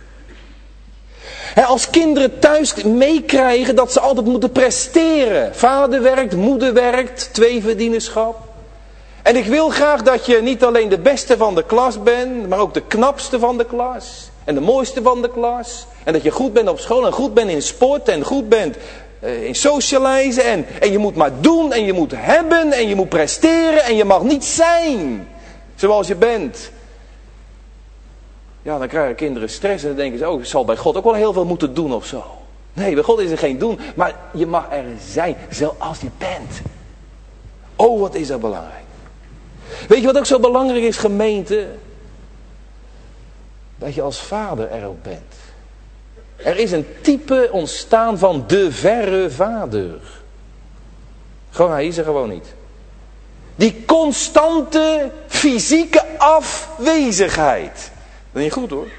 Als kinderen thuis meekrijgen dat ze altijd moeten presteren. Vader werkt, moeder werkt, tweeverdienerschap. En ik wil graag dat je niet alleen de beste van de klas bent, maar ook de knapste van de klas. En de mooiste van de klas. En dat je goed bent op school en goed bent in sport en goed bent in socializen. En je moet maar doen en je moet hebben en je moet presteren en je mag niet zijn zoals je bent. Ja, dan krijgen kinderen stress en dan denken ze, ik zal bij God ook wel heel veel moeten doen of zo. Nee, bij God is er geen doen. Maar je mag er zijn zoals je bent. Oh, wat is dat belangrijk. Weet je wat ook zo belangrijk is, gemeente? Dat je als vader er ook bent. Er is een type ontstaan van de verre vader. Gewoon, hij is er gewoon niet. Die constante fysieke afwezigheid. Dat is niet goed hoor.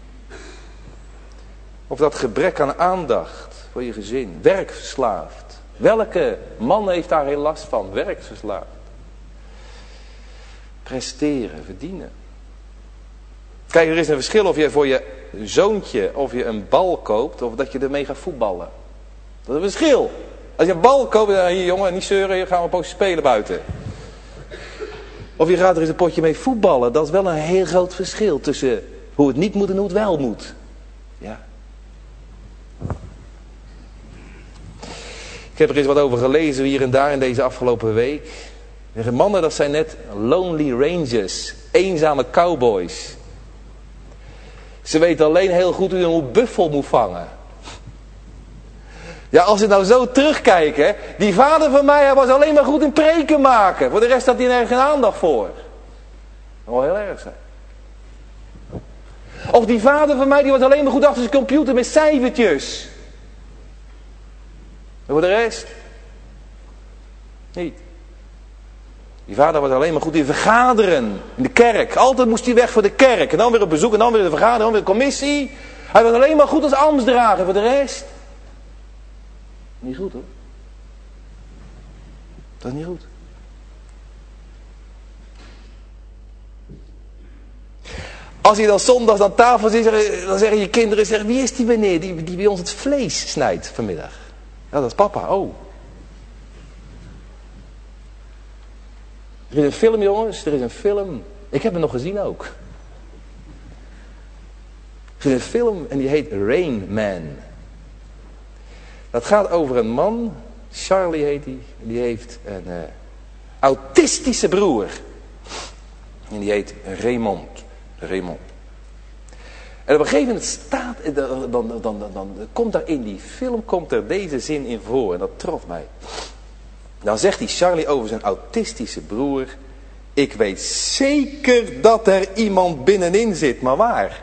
Of dat gebrek aan aandacht voor je gezin. Werkverslaafd. Welke man heeft daar heel last van? Werkverslaafd. Presteren, verdienen. Kijk, er is een verschil of je voor je zoontje of je een bal koopt of dat je ermee gaat voetballen. Dat is een verschil. Als je een bal koopt, dan hier jongen, niet zeuren, je gaan we een poosje spelen buiten. Of je gaat er eens een potje mee voetballen. Dat is wel een heel groot verschil tussen hoe het niet moet en hoe het wel moet. Ja. Ik heb er eens wat over gelezen hier en daar in deze afgelopen week. De mannen, dat zijn net lonely rangers. Eenzame cowboys. Ze weten alleen heel goed hoe je een buffel moet vangen. Ja, als we nou zo terugkijken. Die vader van mij, hij was alleen maar goed in preken maken. Voor de rest had hij nergens geen aandacht voor. Dat zal wel heel erg zijn. Of die vader van mij, die was alleen maar goed achter zijn computer met cijfertjes. En voor de rest? Niet. Die vader was alleen maar goed in vergaderen. In de kerk. Altijd moest hij weg voor de kerk. En dan weer op bezoek. En dan weer de vergadering. En dan weer de commissie. Hij was alleen maar goed als ambtsdrager. Voor de rest? Niet goed hoor. Dat is niet goed. Als je dan zondags aan tafel zit, dan zeggen je kinderen, wie is die meneer die bij ons het vlees snijdt vanmiddag? Ja, dat is papa. Oh. Er is een film, jongens. Er is een film. Ik heb hem nog gezien ook. Er is een film en die heet Rain Man. Dat gaat over een man. Charlie heet hij. Die heeft een autistische broer. En die heet Raymond. Raymond. En op een gegeven moment staat, dan komt daar in die film komt er deze zin in voor. En dat trof mij. Dan zegt die Charlie over zijn autistische broer. Ik weet zeker dat er iemand binnenin zit, maar waar?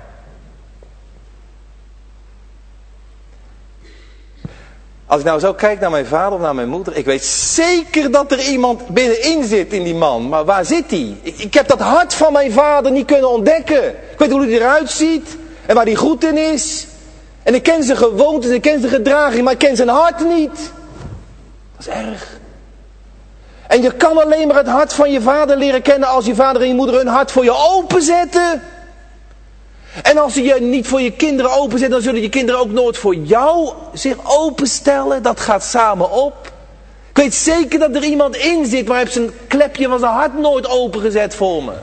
Als ik nou zo kijk naar mijn vader of naar mijn moeder. Ik weet zeker dat er iemand binnenin zit in die man. Maar waar zit hij? Ik heb dat hart van mijn vader niet kunnen ontdekken. Ik weet hoe hij eruit ziet. En waar hij goed in is. En ik ken zijn gewoontes, ik ken zijn gedraging. Maar ik ken zijn hart niet. Dat is erg. En je kan alleen maar het hart van je vader leren kennen als je vader en je moeder hun hart voor je openzetten. En als ze je niet voor je kinderen openzetten, dan zullen je kinderen ook nooit voor jou zich openstellen. Dat gaat samen op. Ik weet zeker dat er iemand in zit, maar hij heeft zijn klepje van zijn hart nooit opengezet voor me.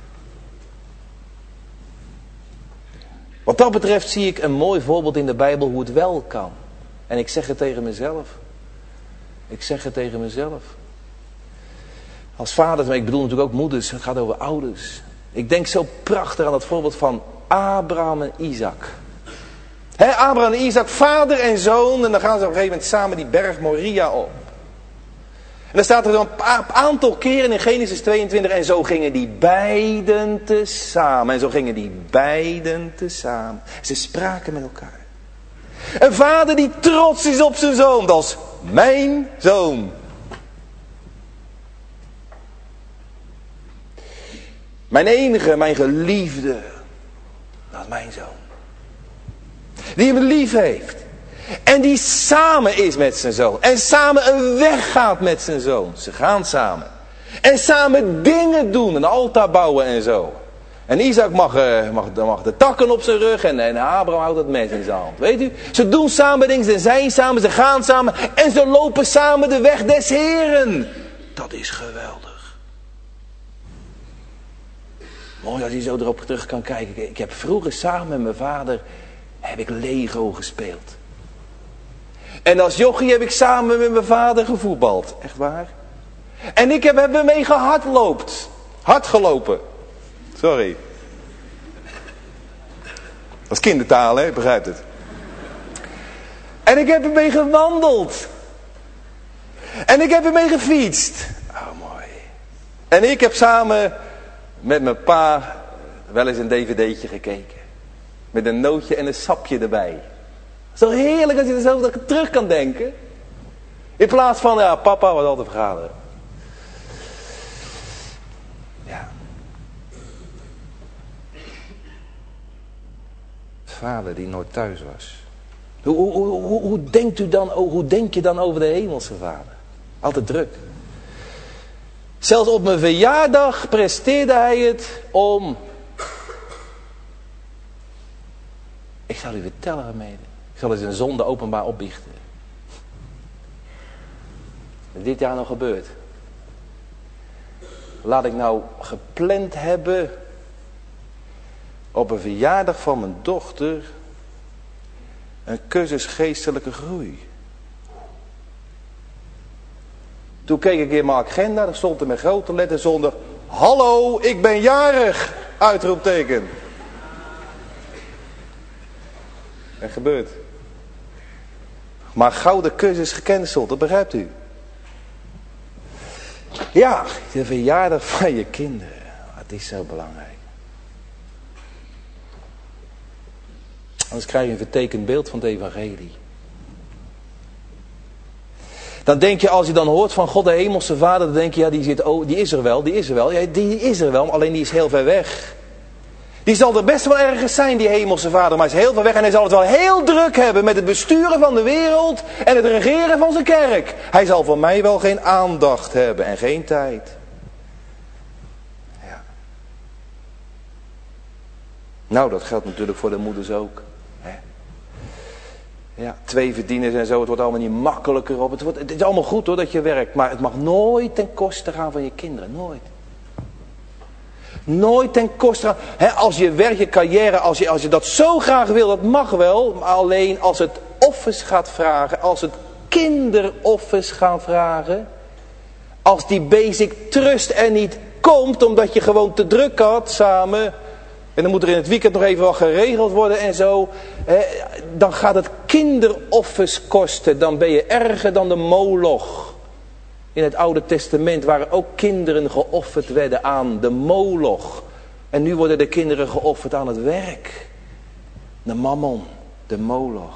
Wat dat betreft zie ik een mooi voorbeeld in de Bijbel hoe het wel kan. En ik zeg het tegen mezelf. Ik zeg het tegen mezelf. Als vaders, maar ik bedoel natuurlijk ook moeders, het gaat over ouders. Ik denk zo prachtig aan het voorbeeld van Abraham en Isaac. Abraham en Isaac, vader en zoon. En dan gaan ze op een gegeven moment samen die berg Moria op. En dan staat er een aantal keren in Genesis 22. En zo gingen die beiden tezamen. En zo gingen die beiden tezamen. Ze spraken met elkaar. Een vader die trots is op zijn zoon. Dat is mijn zoon. Mijn enige, mijn geliefde. Dat is mijn zoon. Die hem lief heeft. En die samen is met zijn zoon. En samen een weg gaat met zijn zoon. Ze gaan samen. En samen dingen doen. Een altaar bouwen en zo. En Isaac mag de takken op zijn rug. En Abraham houdt het mes in zijn hand. Weet u? Ze doen samen dingen. Ze zijn samen. Ze gaan samen. En ze lopen samen de weg des Heren. Dat is geweldig. Mooi als je zo erop terug kan kijken. Ik heb vroeger samen met mijn vader heb ik Lego gespeeld. En als jochie heb ik samen met mijn vader gevoetbald. Echt waar. En ik heb ermee hard gelopen. Sorry. Dat is kindertaal, hè? Ik begrijp het. En ik heb ermee gewandeld. En ik heb ermee gefietst. Oh, mooi. En ik heb samen met mijn pa wel eens een dvd'tje gekeken. Met een nootje en een sapje erbij. Zo heerlijk als je er zo terug kan denken. In plaats van, ja, papa was altijd vergaderen. Ja. Vader die nooit thuis was. Hoe denk je dan over de hemelse Vader? Altijd druk. Zelfs op mijn verjaardag presteerde hij het om... Ik zal u vertellen, gemeente. Ik zal eens een zonde openbaar opbiechten. Dit jaar nog gebeurd. Laat ik nou gepland hebben op een verjaardag van mijn dochter een cursus geestelijke groei. Toen keek ik in mijn agenda, daar stond er met grote letters onder: hallo, ik ben jarig! Uitroepteken. En gebeurt. Maar gouden cursus gecanceld, dat begrijpt u. Ja, de verjaardag van je kinderen. Dat is zo belangrijk. Anders krijg je een vertekend beeld van het evangelie. Dan denk je, als je dan hoort van God de hemelse Vader, dan denk je, ja, die is er wel. Ja, die is er wel, alleen die is heel ver weg. Die zal er best wel ergens zijn, die hemelse Vader, maar hij is heel ver weg en hij zal het wel heel druk hebben met het besturen van de wereld en het regeren van zijn kerk. Hij zal voor mij wel geen aandacht hebben en geen tijd. Ja. Nou, dat geldt natuurlijk voor de moeders ook. Hè? Ja, 2 verdieners en zo, het wordt allemaal niet makkelijker op. Het is allemaal goed hoor dat je werkt, maar het mag nooit ten koste gaan van je kinderen, nooit. Nooit ten koste gaan. He, als je werk, je carrière, als je dat zo graag wil, dat mag wel. Maar alleen als het offers gaat vragen. Als het kinderoffers gaan vragen. Als die basic trust er niet komt. Omdat je gewoon te druk had samen. En dan moet er in het weekend nog even wat geregeld worden en zo. Dan gaat het kinderoffers kosten. Dan ben je erger dan de Moloch. In het Oude Testament waren ook kinderen geofferd werden aan de Moloch. En nu worden de kinderen geofferd aan het werk. De Mammon, de Moloch.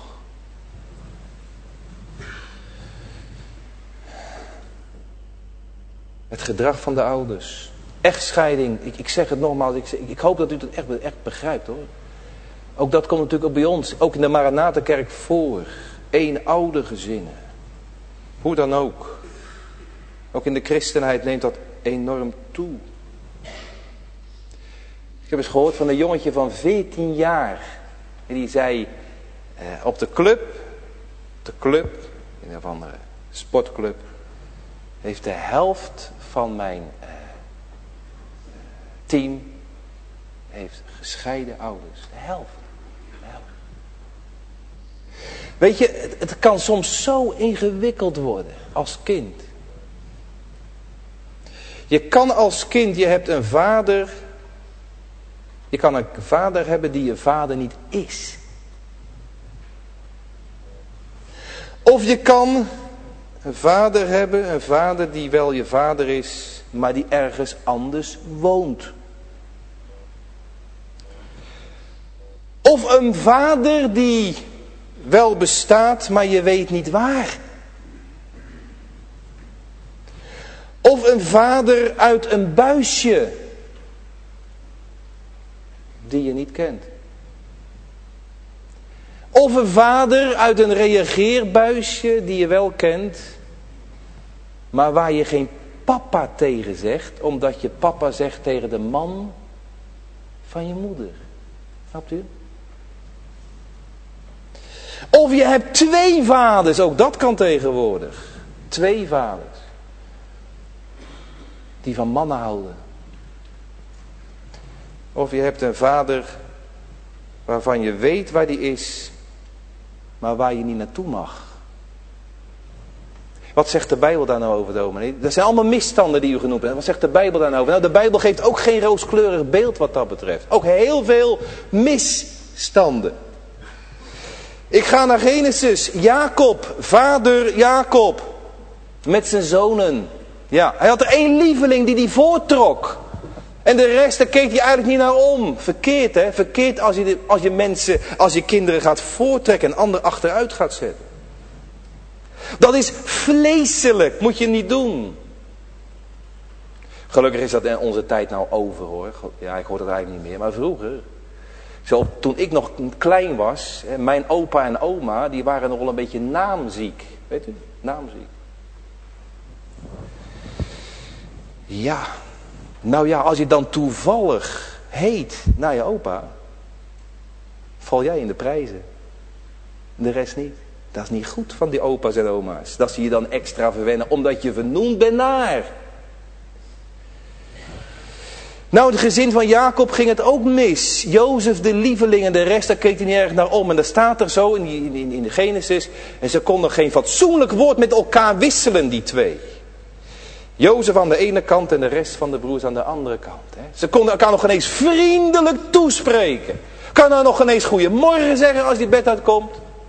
Het gedrag van de ouders. Echtscheiding, ik zeg het nogmaals, ik hoop dat u het echt begrijpt hoor. Ook dat komt natuurlijk ook bij ons, ook in de Maranatha-kerk voor. Eenoudergezinnen. Hoe dan ook. Ook in de christenheid neemt dat enorm toe. Ik heb eens gehoord van een jongetje van 14 jaar. En die zei op de club, in een of andere sportclub, heeft de helft van mijn team heeft gescheiden ouders. De helft. Weet je, het kan soms zo ingewikkeld worden als kind. Je kan als kind, je hebt een vader. Je kan een vader hebben die je vader niet is. Of je kan een vader hebben, een vader die wel je vader is, maar die ergens anders woont. Of een vader die wel bestaat, maar je weet niet waar. Of een vader uit een buisje die je niet kent. Of een vader uit een reageerbuisje die je wel kent, maar waar je geen papa tegen zegt, omdat je papa zegt tegen de man van je moeder. Snapt u? Of je hebt 2 vaders, ook dat kan tegenwoordig. 2 vaders. Die van mannen houden. Of je hebt een vader waarvan je weet waar die is, maar waar je niet naartoe mag. Wat zegt de Bijbel daar nou over, dominee? Dat zijn allemaal misstanden die u genoemd hebt. Wat zegt de Bijbel daar nou over? Nou, de Bijbel geeft ook geen rooskleurig beeld wat dat betreft. Ook heel veel misstanden. Ik ga naar Genesis. Jacob, vader Jacob. Met zijn zonen. Ja, hij had er één lieveling die voortrok. En de rest, daar keek hij eigenlijk niet naar om. Verkeerd, hè? Verkeerd als je kinderen gaat voortrekken en anderen achteruit gaat zetten. Dat is vleeselijk, moet je niet doen. Gelukkig is dat in onze tijd nou over, hoor. Ja, ik hoor dat eigenlijk niet meer, maar vroeger. Zo, toen ik nog klein was, mijn opa en oma, die waren nog wel een beetje naamziek. Weet u? Naamziek. Ja. Nou ja, als je dan toevallig heet naar je opa, val jij in de prijzen. De rest niet. Dat is niet goed van die opa's en oma's. Dat ze je dan extra verwennen, omdat je vernoemd bent naar. Nou, het gezin van Jacob ging het ook mis. Jozef de lieveling en de rest, daar keek hij niet erg naar om. En dat staat er zo in de Genesis. En ze konden geen fatsoenlijk woord met elkaar wisselen, die twee. Jozef aan de ene kant en de rest van de broers aan de andere kant. Hè. Ze konden elkaar nog ineens vriendelijk toespreken. Kan nou nog ineens goeiemorgen zeggen als je bed uitkomt.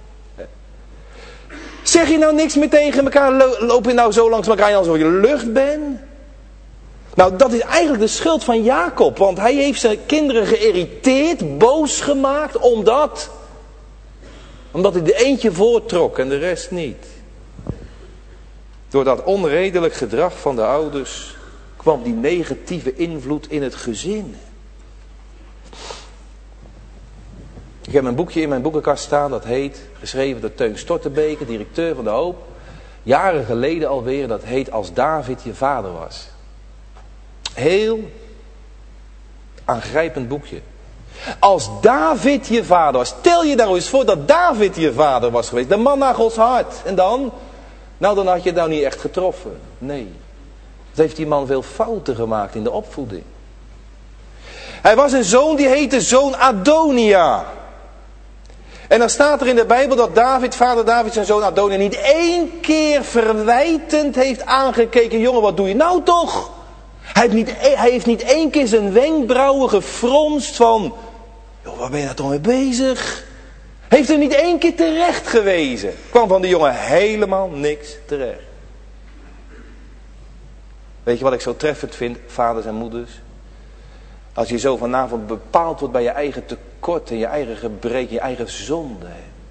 Zeg je nou niks meer tegen elkaar? Loop je nou zo langs elkaar alsof je lucht bent? Nou, dat is eigenlijk de schuld van Jacob. Want hij heeft zijn kinderen geïrriteerd, boos gemaakt. Omdat hij de eentje voortrok en de rest niet. Door dat onredelijk gedrag van de ouders kwam die negatieve invloed in het gezin. Ik heb een boekje in mijn boekenkast staan, dat heet, geschreven door Teun Stortebeke, directeur van De Hoop. Jaren geleden alweer, dat heet Als David je vader was. Heel aangrijpend boekje. Als David je vader was. Stel je daar eens voor dat David je vader was geweest. De man naar Gods hart. En dan? Nou, dan had je het nou niet echt getroffen. Nee. Dat heeft die man veel fouten gemaakt in de opvoeding. Hij was een zoon, die heette zoon Adonia. En dan staat er in de Bijbel dat David, vader David, zijn zoon Adonia niet één keer verwijtend heeft aangekeken. Jongen, wat doe je nou toch? Hij heeft niet één keer zijn wenkbrauwen gefronst van, joh, waar ben je nou toch mee bezig? Heeft hem niet één keer terecht gewezen. Kwam van de jongen helemaal niks terecht. Weet je wat ik zo treffend vind, vaders en moeders? Als je zo vanavond bepaald wordt bij je eigen tekort en je eigen gebrek, je eigen zonde.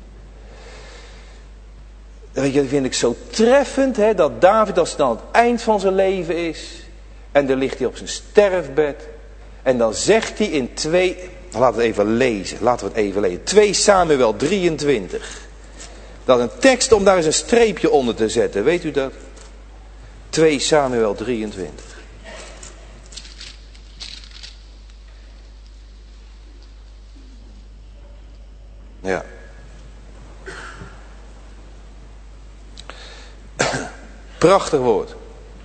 Weet je, dat vind ik zo treffend, hè, dat David, als het dan het eind van zijn leven is, en dan ligt hij op zijn sterfbed, en dan zegt hij in laten we het even lezen. 2 Samuel 23. Dat is een tekst om daar eens een streepje onder te zetten. Weet u dat? 2 Samuel 23. Ja. Prachtig woord.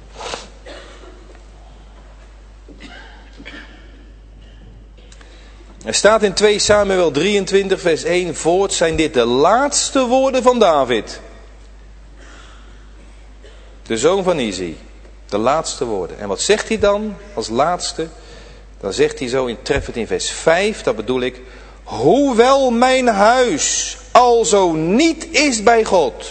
Er staat in 2 Samuel 23 vers 1 voort, zijn dit de laatste woorden van David. De zoon van Isi. De laatste woorden. En wat zegt hij dan als laatste? Dan zegt hij zo treffend in vers 5, dat bedoel ik. Hoewel mijn huis alzo niet is bij God,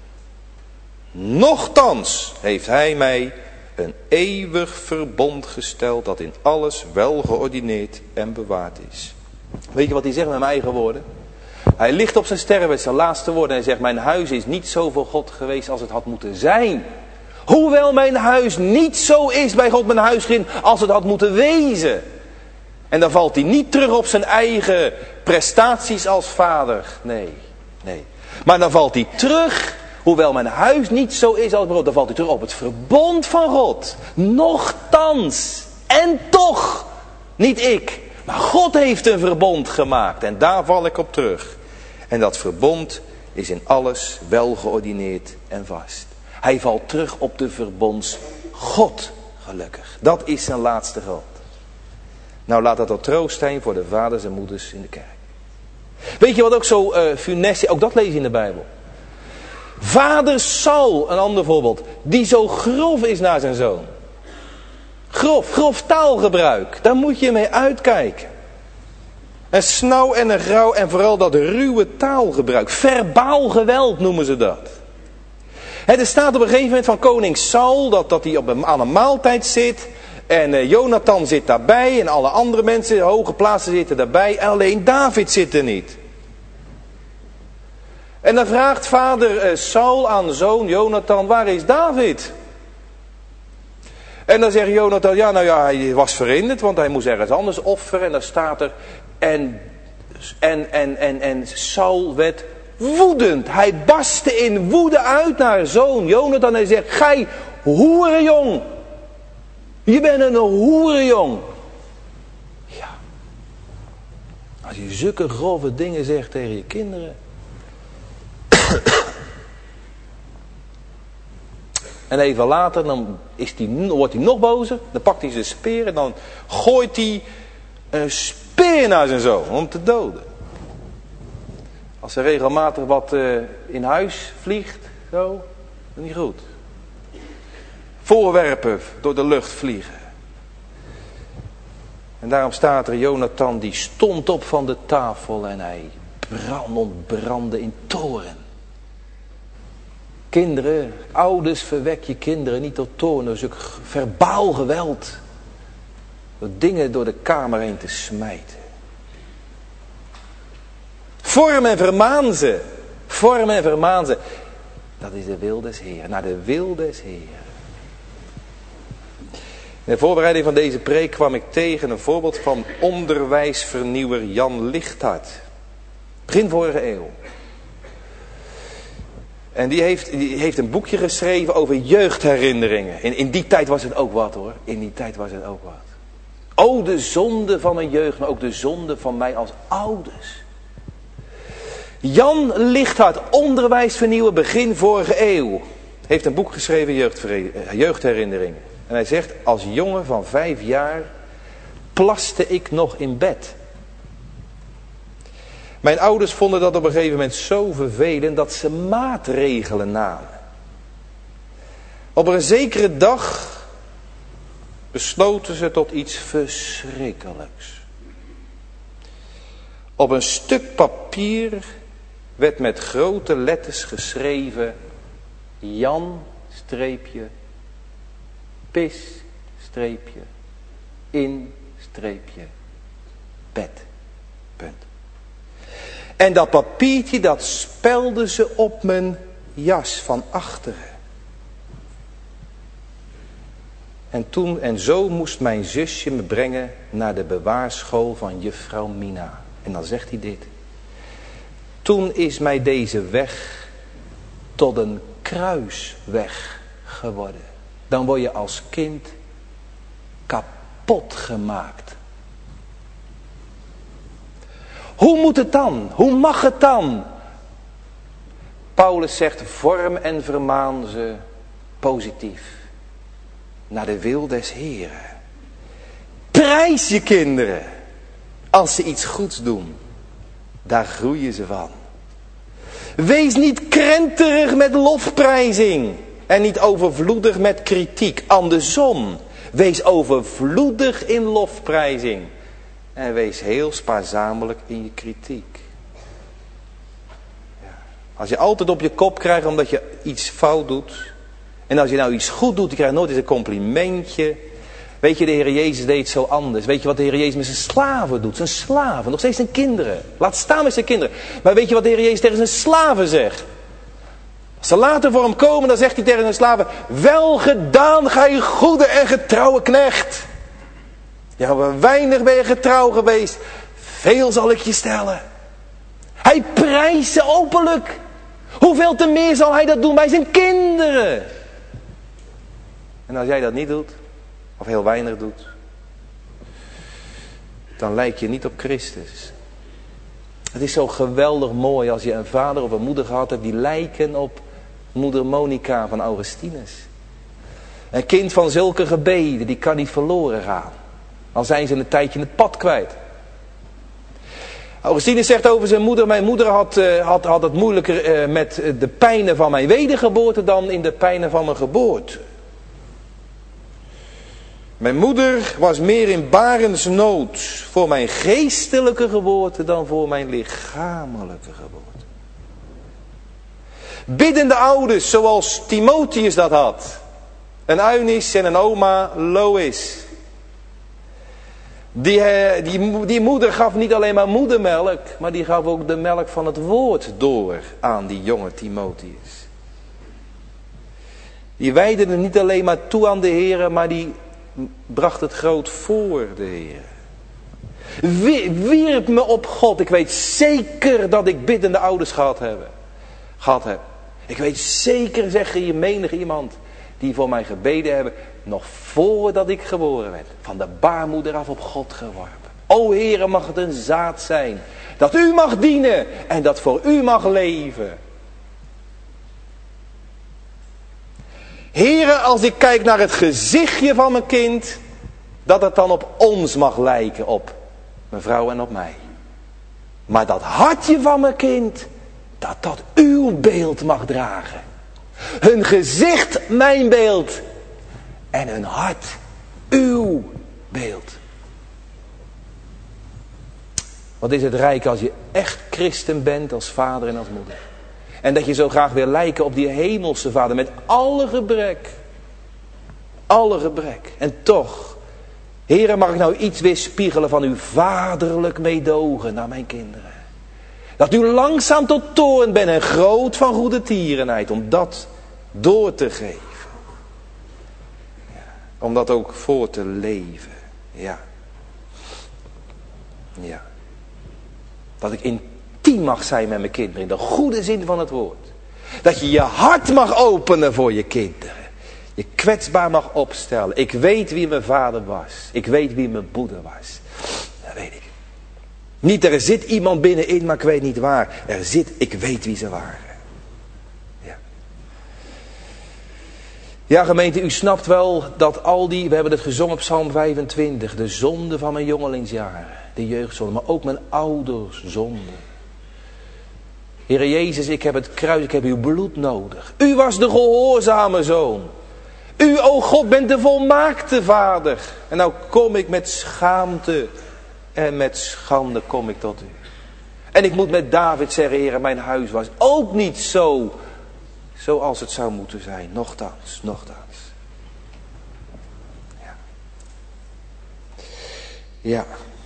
nochtans heeft hij mij een eeuwig verbond gesteld dat in alles wel geordineerd en bewaard is. Weet je wat hij zegt met mijn eigen woorden? Hij ligt op zijn sterrenbed, zijn laatste woorden, en hij zegt, mijn huis is niet zo voor God geweest als het had moeten zijn. Hoewel mijn huis niet zo is bij God, mijn huisgezin, als het had moeten wezen. En dan valt hij niet terug op zijn eigen prestaties als vader. Nee. Maar dan valt hij terug, hoewel mijn huis niet zo is als God, dan valt hij terug op het verbond van God. Nochtans, en toch, niet ik, maar God heeft een verbond gemaakt. En daar val ik op terug. En dat verbond is in alles wel geordineerd en vast. Hij valt terug op de verbonds God, gelukkig. Dat is zijn laatste groot. Nou, laat dat tot troost zijn voor de vaders en moeders in de kerk. Weet je wat ook zo funest is? Ook dat lees je in de Bijbel. Vader Saul, een ander voorbeeld, die zo grof is naar zijn zoon. Grof taalgebruik. Daar moet je mee uitkijken. En snauw en een grauw en vooral dat ruwe taalgebruik. Verbaal geweld noemen ze dat. Er staat op een gegeven moment van koning Saul dat hij aan een maaltijd zit. En Jonathan zit daarbij en alle andere mensen, hoge plaatsen zitten daarbij. En alleen David zit er niet. En dan vraagt vader Saul aan zoon Jonathan, waar is David? En dan zegt Jonathan, hij was verhinderd, want hij moest ergens anders offeren. En dan staat er, en Saul werd woedend. Hij barstte in woede uit naar zoon Jonathan en hij zegt, gij hoerenjong. Je bent een hoerenjong. Ja. Als je zulke grove dingen zegt tegen je kinderen. En even later dan wordt hij nog bozer. Dan pakt hij zijn speer en dan gooit hij een speer naar zijn zoon om te doden. Als er regelmatig wat in huis vliegt, zo, dan niet goed. Voorwerpen door de lucht vliegen. En daarom staat er, Jonathan die stond op van de tafel en hij ontbrandde in toorn. Kinderen, ouders, verwek je kinderen niet tot toorn. Dus ook verbaal geweld. Door dingen door de kamer heen te smijten. Vorm en vermaan ze. Vorm en vermaan ze. Dat is de wil des Heeren. Naar de wil des Heeren. In de voorbereiding van deze preek kwam ik tegen een voorbeeld van onderwijsvernieuwer Jan Lichthart. Begin vorige eeuw. En die heeft een boekje geschreven over jeugdherinneringen. In die tijd was het ook wat hoor. In die tijd was het ook wat. O, de zonde van een jeugd, maar ook de zonde van mij als ouders. Jan Lichthart, onderwijsvernieuwer begin vorige eeuw. Heeft een boek geschreven, jeugdherinneringen. En hij zegt, als jongen van 5 jaar plaste ik nog in bed. Mijn ouders vonden dat op een gegeven moment zo vervelend dat ze maatregelen namen. Op een zekere dag besloten ze tot iets verschrikkelijks. Op een stuk papier werd met grote letters geschreven Jan streepje pis streepje in streepje bed. Punt. En dat papiertje dat spelden ze op mijn jas van achteren. En zo moest mijn zusje me brengen naar de bewaarschool van juffrouw Mina. En dan zegt hij dit. Toen is mij deze weg tot een kruisweg geworden. Dan word je als kind kapot gemaakt. Hoe moet het dan? Hoe mag het dan? Paulus zegt, vorm en vermaan ze positief. Naar de wil des Heren. Prijs je kinderen. Als ze iets goeds doen. Daar groeien ze van. Wees niet krenterig met lofprijzing. En niet overvloedig met kritiek. Andersom. Wees overvloedig in lofprijzing. En wees heel spaarzamelijk in je kritiek. Ja. Als je altijd op je kop krijgt omdat je iets fout doet. En als je nou iets goed doet, je krijgt nooit eens een complimentje. Weet je, de Heer Jezus deed zo anders. Weet je wat de Heer Jezus met zijn slaven doet? Zijn slaven, nog steeds zijn kinderen. Laat staan met zijn kinderen. Maar weet je wat de Heer Jezus tegen zijn slaven zegt? Als ze later voor hem komen, dan zegt hij tegen zijn slaven. Wel gedaan, gij goede en getrouwe knecht. Ja, maar weinig ben je getrouw geweest. Veel zal ik je stellen. Hij prijst ze openlijk. Hoeveel te meer zal hij dat doen bij zijn kinderen? En als jij dat niet doet, of heel weinig doet, dan lijk je niet op Christus. Het is zo geweldig mooi als je een vader of een moeder gehad hebt die lijken op moeder Monica van Augustinus. Een kind van zulke gebeden, die kan niet verloren gaan. Al zijn ze een tijdje het pad kwijt. Augustinus zegt over zijn moeder. Mijn moeder had het moeilijker met de pijnen van mijn wedergeboorte dan in de pijnen van mijn geboorte. Mijn moeder was meer in barensnood voor mijn geestelijke geboorte dan voor mijn lichamelijke geboorte. Biddende ouders zoals Timotheus dat had. Een Eunice en een oma Lois. Die moeder gaf niet alleen maar moedermelk, maar die gaf ook de melk van het woord door aan die jonge Timotheus. Die wijdde er niet alleen maar toe aan de Heer, maar die bracht het groot voor de Heer. Wierp me op God. Ik weet zeker dat ik biddende ouders gehad heb. Ik weet zeker, zegt hier menig iemand die voor mij gebeden hebben, nog voordat ik geboren werd, van de baarmoeder af op God geworpen. O Heere, mag het een zaad zijn, dat u mag dienen en dat voor u mag leven. Heere, als ik kijk naar het gezichtje van mijn kind, dat het dan op ons mag lijken, op mijn vrouw en op mij. Maar dat hartje van mijn kind, dat uw beeld mag dragen. Hun gezicht mijn beeld en hun hart uw beeld. Wat is het rijk als je echt christen bent als vader en als moeder. En dat je zo graag wil lijken op die hemelse vader met alle gebrek. Alle gebrek. En toch, Heere, mag ik nou iets weerspiegelen van uw vaderlijk meedogen naar mijn kinderen. Dat u langzaam tot toorn bent en groot van goede tierenheid om dat door te geven. Ja, om dat ook voor te leven. Ja. Ja. Dat ik intiem mag zijn met mijn kinderen in de goede zin van het woord. Dat je je hart mag openen voor je kinderen. Je kwetsbaar mag opstellen. Ik weet wie mijn vader was. Ik weet wie mijn moeder was. Dat weet ik. Niet er zit iemand binnenin, maar ik weet niet waar. Ik weet wie ze waren. Ja. Ja, gemeente, u snapt wel dat we hebben het gezongen op Psalm 25. De zonde van mijn jongelingsjaren. De jeugdzonde, maar ook mijn ouderszonde. Heere Jezus, ik heb het kruis, ik heb uw bloed nodig. U was de gehoorzame zoon. U, o God, bent de volmaakte vader. En nou kom ik met schaamte en met schande kom ik tot u. En ik moet met David zeggen, Heere, mijn huis was ook niet zo zoals het zou moeten zijn. Nochtans. Ja. Ja.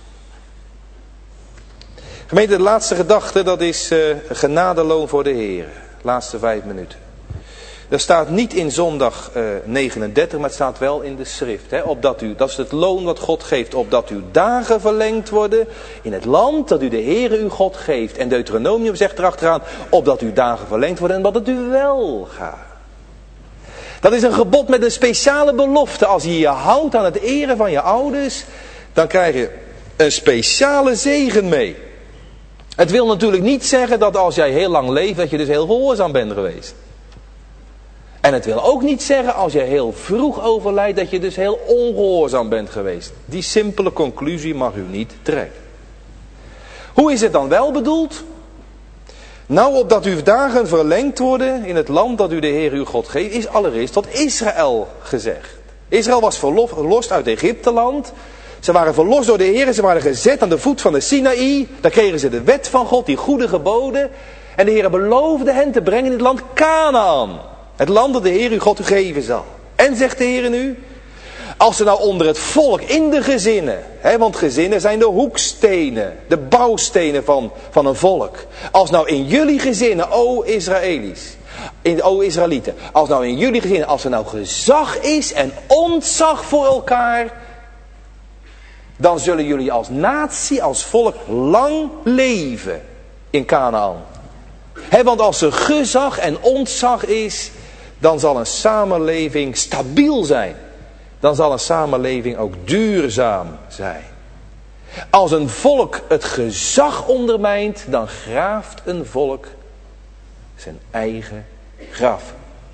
Gemeente, de laatste gedachte, dat is genadeloon voor de Heer. Laatste 5 minuten. Dat staat niet in zondag 39, maar het staat wel in de schrift. Hè, dat is het loon wat God geeft, opdat uw dagen verlengd worden in het land dat u de Heere uw God geeft. En Deuteronomium zegt erachteraan, opdat uw dagen verlengd worden en dat het u wel gaat. Dat is een gebod met een speciale belofte. Als je je houdt aan het eren van je ouders, dan krijg je een speciale zegen mee. Het wil natuurlijk niet zeggen dat als jij heel lang leeft, dat je dus heel gehoorzaam bent geweest. En het wil ook niet zeggen als je heel vroeg overlijdt, dat je dus heel ongehoorzaam bent geweest. Die simpele conclusie mag u niet trekken. Hoe is het dan wel bedoeld? Nou, opdat uw dagen verlengd worden in het land dat u de Heer uw God geeft, is allereerst tot Israël gezegd. Israël was verlost uit Egypteland. Ze waren verlost door de Heer, ze waren gezet aan de voet van de Sinaï. Daar kregen ze de wet van God, die goede geboden. En de Heer beloofde hen te brengen in het land Kanaan. Het land dat de Heer uw God u geven zal. En zegt de Heer nu, als ze nou onder het volk, in de gezinnen, want gezinnen zijn de hoekstenen, de bouwstenen van een volk. Als nou in jullie gezinnen, o Israëlieten, als nou in jullie gezinnen, als er nou gezag is en ontzag voor elkaar, dan zullen jullie als natie, als volk lang leven in Kanaan. Want als er gezag en ontzag is, dan zal een samenleving stabiel zijn. Dan zal een samenleving ook duurzaam zijn. Als een volk het gezag ondermijnt, dan graaft een volk zijn eigen graf.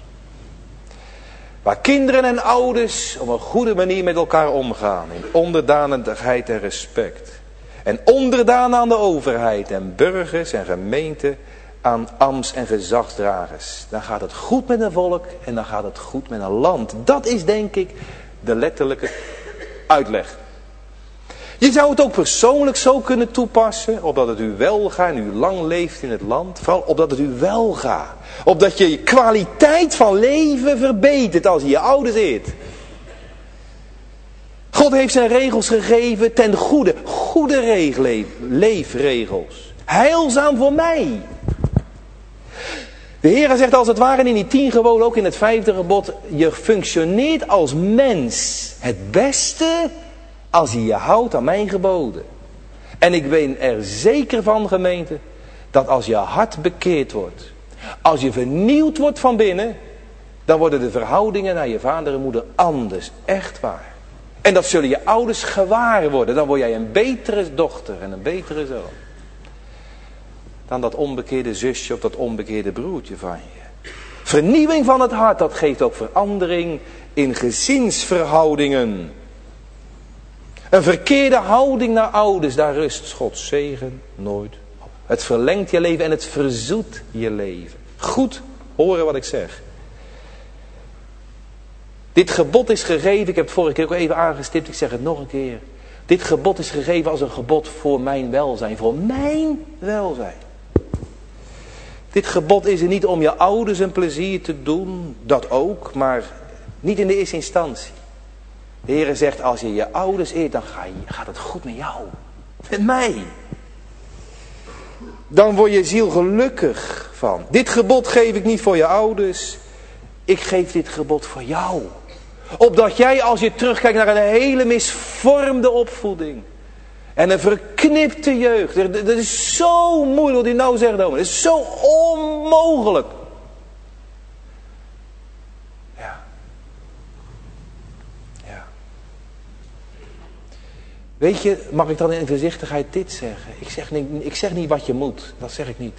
Waar kinderen en ouders op een goede manier met elkaar omgaan. In onderdanigheid en respect. En onderdaan aan de overheid en burgers en gemeenten aan ambts- en gezagsdragers. Dan gaat het goed met een volk en dan gaat het goed met een land. Dat is denk ik de letterlijke uitleg. Je zou het ook persoonlijk zo kunnen toepassen, opdat het u welgaat en u lang leeft in het land. Vooral opdat het u welgaat. Opdat je kwaliteit van leven verbetert als je je ouders eert. God heeft zijn regels gegeven ten goede. Goede leefregels. Heilzaam voor mij. De Heer zegt als het ware in die 10 geboden, ook in het 5e gebod. Je functioneert als mens het beste als je je houdt aan mijn geboden. En ik ben er zeker van, gemeente, dat als je hart bekeerd wordt, als je vernieuwd wordt van binnen, dan worden de verhoudingen naar je vader en moeder anders. Echt waar. En dat zullen je ouders gewaar worden. Dan word jij een betere dochter en een betere zoon dan dat onbekeerde zusje of dat onbekeerde broertje van je. Vernieuwing van het hart, dat geeft ook verandering in gezinsverhoudingen. Een verkeerde houding naar ouders, daar rust Gods zegen nooit op. Het verlengt je leven en het verzoet je leven. Goed horen wat ik zeg. Dit gebod is gegeven, ik heb het vorige keer ook even aangestipt, ik zeg het nog een keer. Dit gebod is gegeven als een gebod voor mijn welzijn, voor mijn welzijn. Dit gebod is er niet om je ouders een plezier te doen, dat ook, maar niet in de eerste instantie. De Heer zegt, als je je ouders eert, dan gaat het goed met jou. Met mij. Dan word je ziel gelukkig van. Dit gebod geef ik niet voor je ouders. Ik geef dit gebod voor jou. Opdat jij, als je terugkijkt naar een hele misvormde opvoeding. En een verknipte jeugd. Dat is zo moeilijk wat hij nou zegt, dominee. Dat is zo onmogelijk. Weet je, mag ik dan in voorzichtigheid dit zeggen? Ik zeg niet wat je moet. Dat zeg ik niet.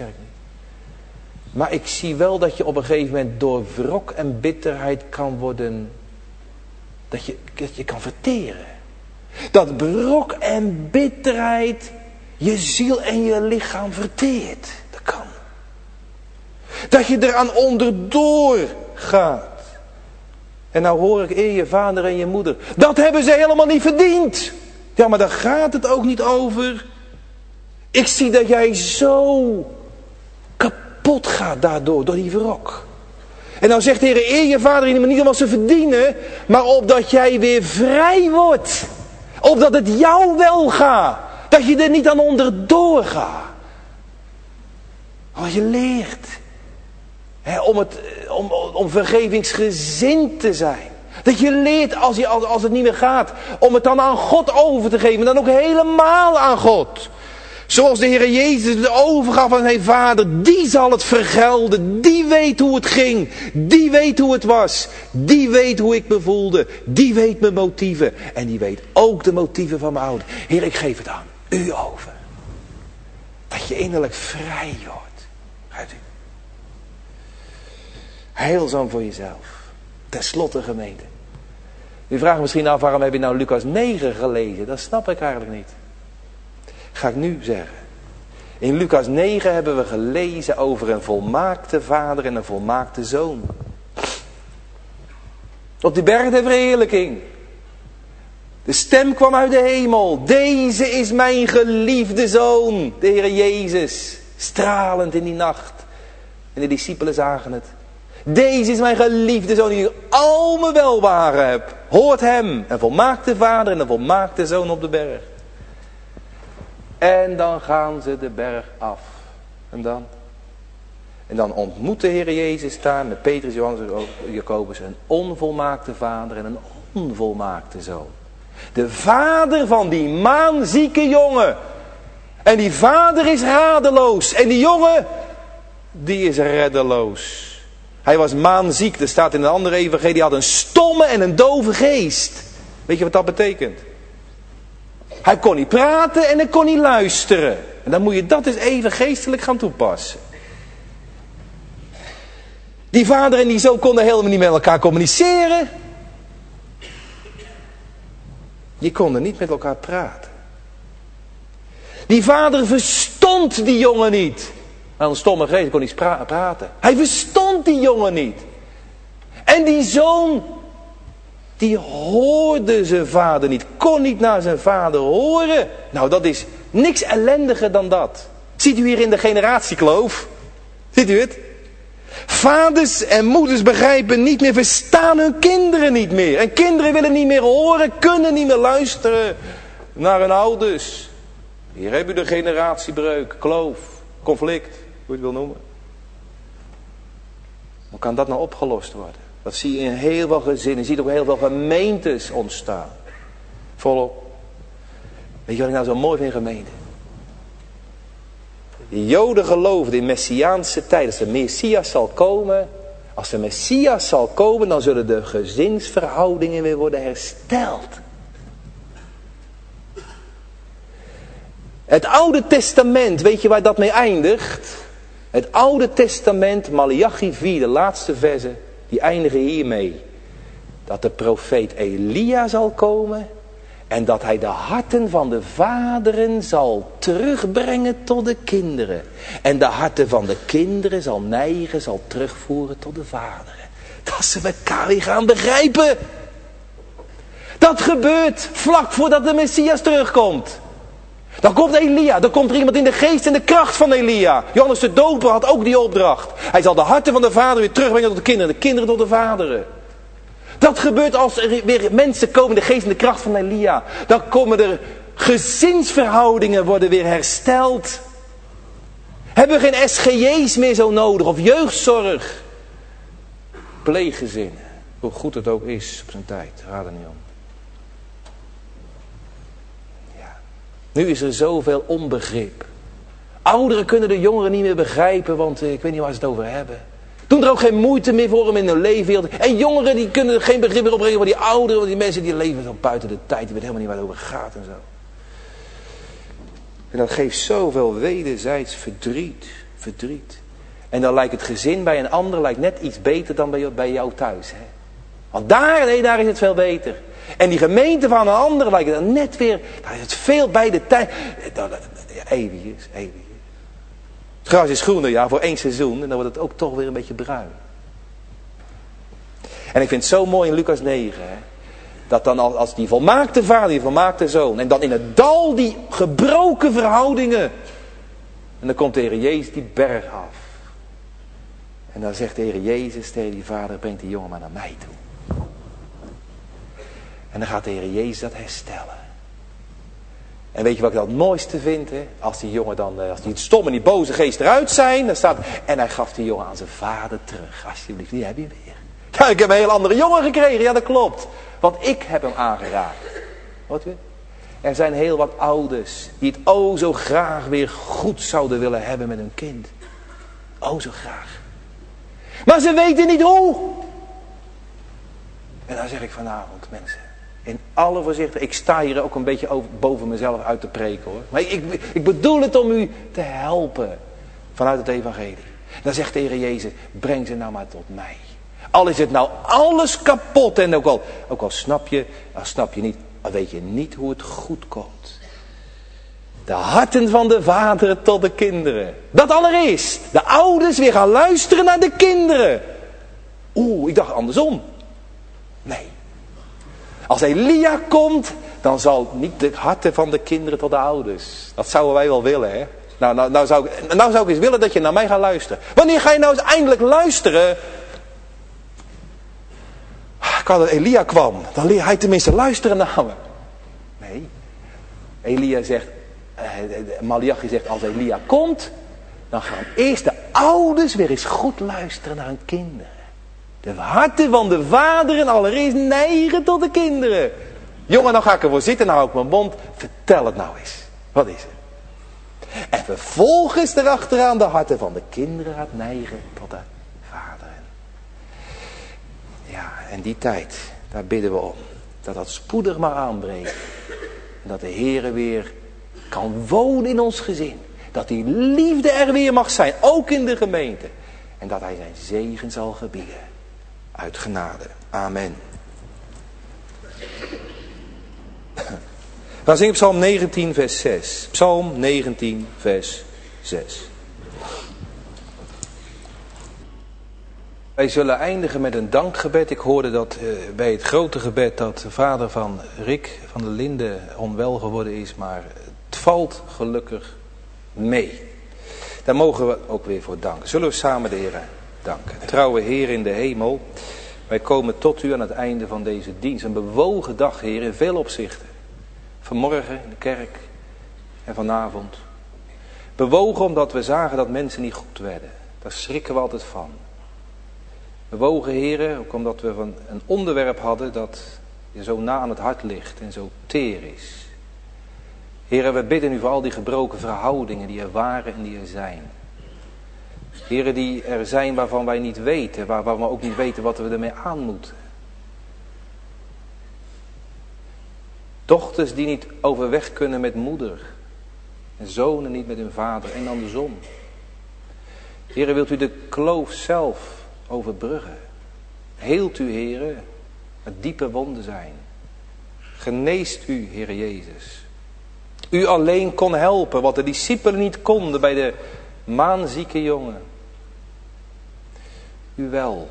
Maar ik zie wel dat je op een gegeven moment door wrok en bitterheid kan worden. Dat je kan verteren. Dat wrok en bitterheid je ziel en je lichaam verteert. Dat kan. Dat je eraan onderdoor gaat. En nou hoor ik eer je vader en je moeder. Dat hebben ze helemaal niet verdiend. Ja, maar daar gaat het ook niet over. Ik zie dat jij zo kapot gaat daardoor, door die wrok. En nou zegt de Heer, eer je vader en je moeder niet omdat ze verdienen, maar opdat jij weer vrij wordt. Opdat het jou wel gaat. Dat je er niet aan onderdoor gaat. Als je leert. Om vergevingsgezind te zijn. Dat je leert als het niet meer gaat. Om het dan aan God over te geven. Dan ook helemaal aan God. Zoals de Heer Jezus het overgaf aan zijn vader. Die zal het vergelden. Die weet hoe het ging. Die weet hoe het was. Die weet hoe ik me voelde. Die weet mijn motieven. En die weet ook de motieven van mijn ouders. Heer, ik geef het aan u over. Dat je innerlijk vrij wordt. Uit u. Heilzaam voor jezelf. Ten slotte, gemeente. U vraagt misschien af, waarom heb je nou Lucas 9 gelezen? Dat snap ik eigenlijk niet. Ga ik nu zeggen. In Lucas 9 hebben we gelezen over een volmaakte vader en een volmaakte zoon. Op die berg der verheerlijking. De stem kwam uit de hemel. Deze is mijn geliefde zoon. De Heer Jezus. Stralend in die nacht. En de discipelen zagen het. Deze is mijn geliefde zoon die ik al mijn welwaren heb. Hoort hem. Een volmaakte vader en een volmaakte zoon op de berg. En dan gaan ze de berg af. En dan ontmoet de Heer Jezus daar met Petrus, Johannes en Jacobus een onvolmaakte vader en een onvolmaakte zoon. De vader van die maanzieke jongen. En die vader is radeloos. En die jongen, die is reddeloos. Hij was maanziek. Er staat in een andere evangelie. Hij had een stomme en een dove geest. Weet je wat dat betekent? Hij kon niet praten en hij kon niet luisteren. En dan moet je dat eens even geestelijk gaan toepassen. Die vader en die zoon konden helemaal niet met elkaar communiceren. Die konden niet met elkaar praten. Die vader verstond die jongen niet. Maar een stomme geest kon niet praten. Hij verstond die jongen niet. En die zoon, Die hoorde zijn vader niet. Kon niet naar zijn vader horen. Nou, dat is niks ellendiger dan dat. Ziet u hier in de generatiekloof? Ziet u het? Vaders en moeders begrijpen niet meer, verstaan hun kinderen niet meer. En kinderen willen niet meer horen, kunnen niet meer luisteren naar hun ouders. Hier heb je de generatiebreuk, kloof, conflict, hoe je het wil noemen. Hoe kan dat nou opgelost worden? Dat zie je in heel veel gezinnen, je ziet ook heel veel gemeentes ontstaan. Volop. Weet je wat ik nou zo mooi vind, gemeente? De Joden geloven in Messiaanse tijd, als de Messias zal komen. Als de Messias zal komen, dan zullen de gezinsverhoudingen weer worden hersteld. Het Oude Testament, weet je waar dat mee eindigt? Het Oude Testament, Maleachi 4, de laatste versen, die eindigen hiermee. Dat de profeet Elia zal komen en dat hij de harten van de vaderen zal terugbrengen tot de kinderen. En de harten van de kinderen zal neigen, zal terugvoeren tot de vaderen. Dat ze elkaar weer gaan begrijpen. Dat gebeurt vlak voordat de Messias terugkomt. Dan komt Elia, dan komt er iemand in de geest en de kracht van Elia. Johannes de Doper had ook die opdracht. Hij zal de harten van de vader weer terugbrengen tot de kinderen, de kinderen tot de vaderen. Dat gebeurt als er weer mensen komen in de geest en de kracht van Elia. Dan komen er gezinsverhoudingen worden weer hersteld. Hebben we geen SGJ's meer zo nodig of jeugdzorg. Pleeggezinnen, hoe goed het ook is op zijn tijd, raad er niet om. Nu is er zoveel onbegrip. Ouderen kunnen de jongeren niet meer begrijpen, want ik weet niet waar ze het over hebben. Doen er ook geen moeite meer voor hem in hun leven. En jongeren die kunnen geen begrip meer opbrengen voor die ouderen, want die mensen die leven zo buiten de tijd, die weten helemaal niet waar het over gaat en zo. En dat geeft zoveel wederzijds verdriet. En dan lijkt het gezin bij een ander lijkt net iets beter dan bij jou thuis. Hè? Want daar is het veel beter. En die gemeente van een ander lijkt dan net weer, daar is het veel bij de tijd. Eeuwig is. Het gras is groener, ja, voor 1 seizoen. En dan wordt het ook toch weer een beetje bruin. En ik vind het zo mooi in Lucas 9. Hè, dat dan als die volmaakte vader, die volmaakte zoon. En dan in het dal die gebroken verhoudingen. En dan komt de Heer Jezus die berg af. En dan zegt de Heer Jezus tegen die vader, breng die jongen maar naar mij toe. En dan gaat de Heer Jezus dat herstellen. En weet je wat ik dan het mooiste vind? Hè? Als die jongen dan, als die stomme en die boze geest eruit zijn. Dan staat, en hij gaf die jongen aan zijn vader terug. Alsjeblieft, die heb je weer. Ja, ik heb een heel andere jongen gekregen. Ja, dat klopt. Want ik heb hem aangeraakt. Wat weer? Er zijn heel wat ouders die het zo graag weer goed zouden willen hebben met hun kind. Zo graag. Maar ze weten niet hoe. En dan zeg ik vanavond, mensen. In alle voorzichtigheid. Ik sta hier ook een beetje boven mezelf uit te preken hoor. Maar ik bedoel het om u te helpen. Vanuit het evangelie. Dan zegt de Heer Jezus. Breng ze nou maar tot mij. Al is het nou alles kapot. En ook al snap je niet. Dan weet je niet hoe het goed komt. De harten van de vaderen tot de kinderen. Dat allereerst. De ouders weer gaan luisteren naar de kinderen. Ik dacht andersom. Nee. Als Elia komt, dan zal niet de harten van de kinderen tot de ouders. Dat zouden wij wel willen, hè. Nou zou ik eens willen dat je naar mij gaat luisteren. Wanneer ga je nou eens eindelijk luisteren? Dat Elia kwam, dan leer hij tenminste luisteren naar me. Nee. Elia zegt, Maleachi zegt, als Elia komt, dan gaan eerst de ouders weer eens goed luisteren naar hun kinderen. De harten van de vaderen allereerst neigen tot de kinderen. Jongen, dan ga ik ervoor zitten, nou hou ik mijn mond. Vertel het nou eens. Wat is het? En vervolgens erachteraan de harten van de kinderen gaat neigen tot de vaderen. Ja, en die tijd, daar bidden we om. Dat dat spoedig maar aanbreekt. En dat de Heere weer kan wonen in ons gezin. Dat die liefde er weer mag zijn, ook in de gemeente. En dat hij zijn zegen zal gebieden. Uit genade. Amen. We gaan zingen Psalm 19 vers 6. Psalm 19 vers 6. Wij zullen eindigen met een dankgebed. Ik hoorde dat bij het grote gebed dat de vader van Rick van der Linden onwel geworden is. Maar het valt gelukkig mee. Daar mogen we ook weer voor danken. Zullen we samen de Heer danken. Trouwe Heer in de hemel. Wij komen tot u aan het einde van deze dienst. Een bewogen dag, Heer, in veel opzichten. Vanmorgen in de kerk en vanavond. Bewogen omdat we zagen dat mensen niet goed werden. Daar schrikken we altijd van. Bewogen, Heer, ook omdat we een onderwerp hadden dat je zo na aan het hart ligt en zo teer is. Heer, we bidden u voor al die gebroken verhoudingen die er waren en die er zijn. Heren, die er zijn waarvan wij niet weten, waarvan we ook niet weten wat we ermee aan moeten. Dochters die niet overweg kunnen met moeder. En zonen niet met hun vader en andersom. Heren, wilt u de kloof zelf overbruggen. Heelt u, Heren, het diepe wonden zijn. Geneest u, Heer Jezus. U alleen kon helpen wat de discipelen niet konden bij de maanzieke jongen. U wel.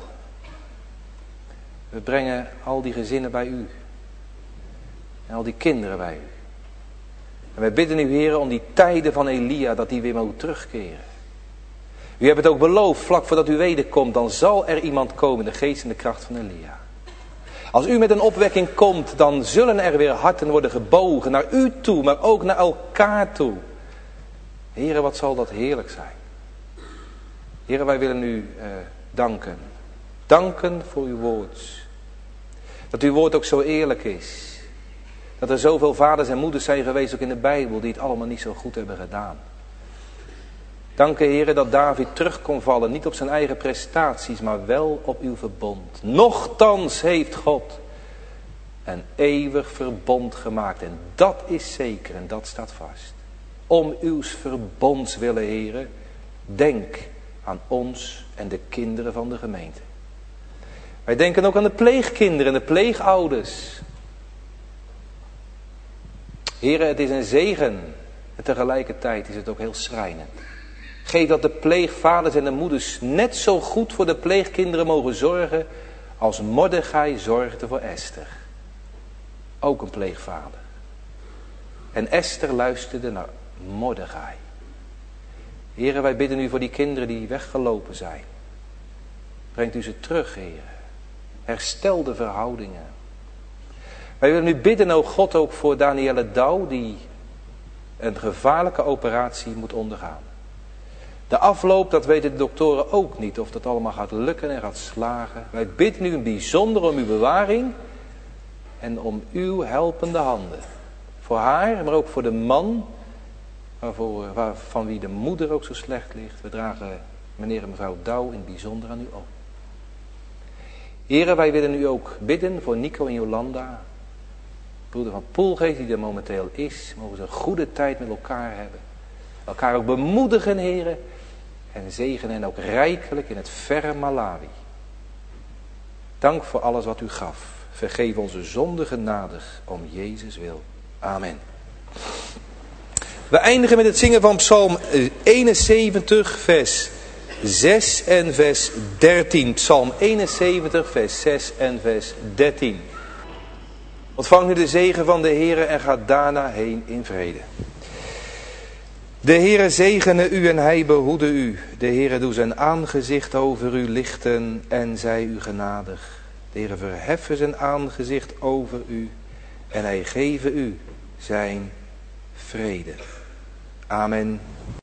We brengen al die gezinnen bij u. En al die kinderen bij u. En wij bidden u, Heer, om die tijden van Elia, dat die weer mogen terugkeren. U hebt het ook beloofd, vlak voordat u wederkomt, dan zal er iemand komen, de geest en de kracht van Elia. Als u met een opwekking komt, dan zullen er weer harten worden gebogen naar u toe, maar ook naar elkaar toe. Heren, wat zal dat heerlijk zijn. Heren, wij willen u danken. Danken voor uw woord. Dat uw woord ook zo eerlijk is. Dat er zoveel vaders en moeders zijn geweest, ook in de Bijbel, die het allemaal niet zo goed hebben gedaan. Dank u, Heere, dat David terug kon vallen, niet op zijn eigen prestaties, maar wel op uw verbond. Nochtans heeft God een eeuwig verbond gemaakt. En dat is zeker en dat staat vast. Om uw verbonds willen, Heere, denk aan ons en de kinderen van de gemeente. Wij denken ook aan de pleegkinderen en de pleegouders. Heere, het is een zegen en tegelijkertijd is het ook heel schrijnend. Geef dat de pleegvaders en de moeders net zo goed voor de pleegkinderen mogen zorgen als Mordechai zorgde voor Esther. Ook een pleegvader. En Esther luisterde naar Mordechai. Heren, wij bidden u voor die kinderen die weggelopen zijn. Brengt u ze terug, heren. Herstel de verhoudingen. Wij willen u bidden, o God, ook voor Danielle Douw, die een gevaarlijke operatie moet ondergaan. De afloop, dat weten de doktoren ook niet, of dat allemaal gaat lukken en gaat slagen. Wij bidden u in bijzonder om uw bewaring en om uw helpende handen. Voor haar, maar ook voor de man, van wie de moeder ook zo slecht ligt. We dragen meneer en mevrouw Douw in het bijzonder aan u op. Heren, wij willen u ook bidden voor Nico en Jolanda. Broeder van Poelgeest die er momenteel is. Mogen ze een goede tijd met elkaar hebben. Elkaar ook bemoedigen, heren. En zegenen hen ook rijkelijk in het verre Malawi. Dank voor alles wat u gaf. Vergeef onze zonden genadig om Jezus wil. Amen. We eindigen met het zingen van Psalm 71 vers 6 en vers 13. Psalm 71 vers 6 en vers 13. Ontvang nu de zegen van de Heere en ga daarna heen in vrede. De Heere zegene u en hij behoede u. De Heere doe zijn aangezicht over u lichten en zij u genadig. De Heere verheffen zijn aangezicht over u en hij geven u zijn vrede. Amen.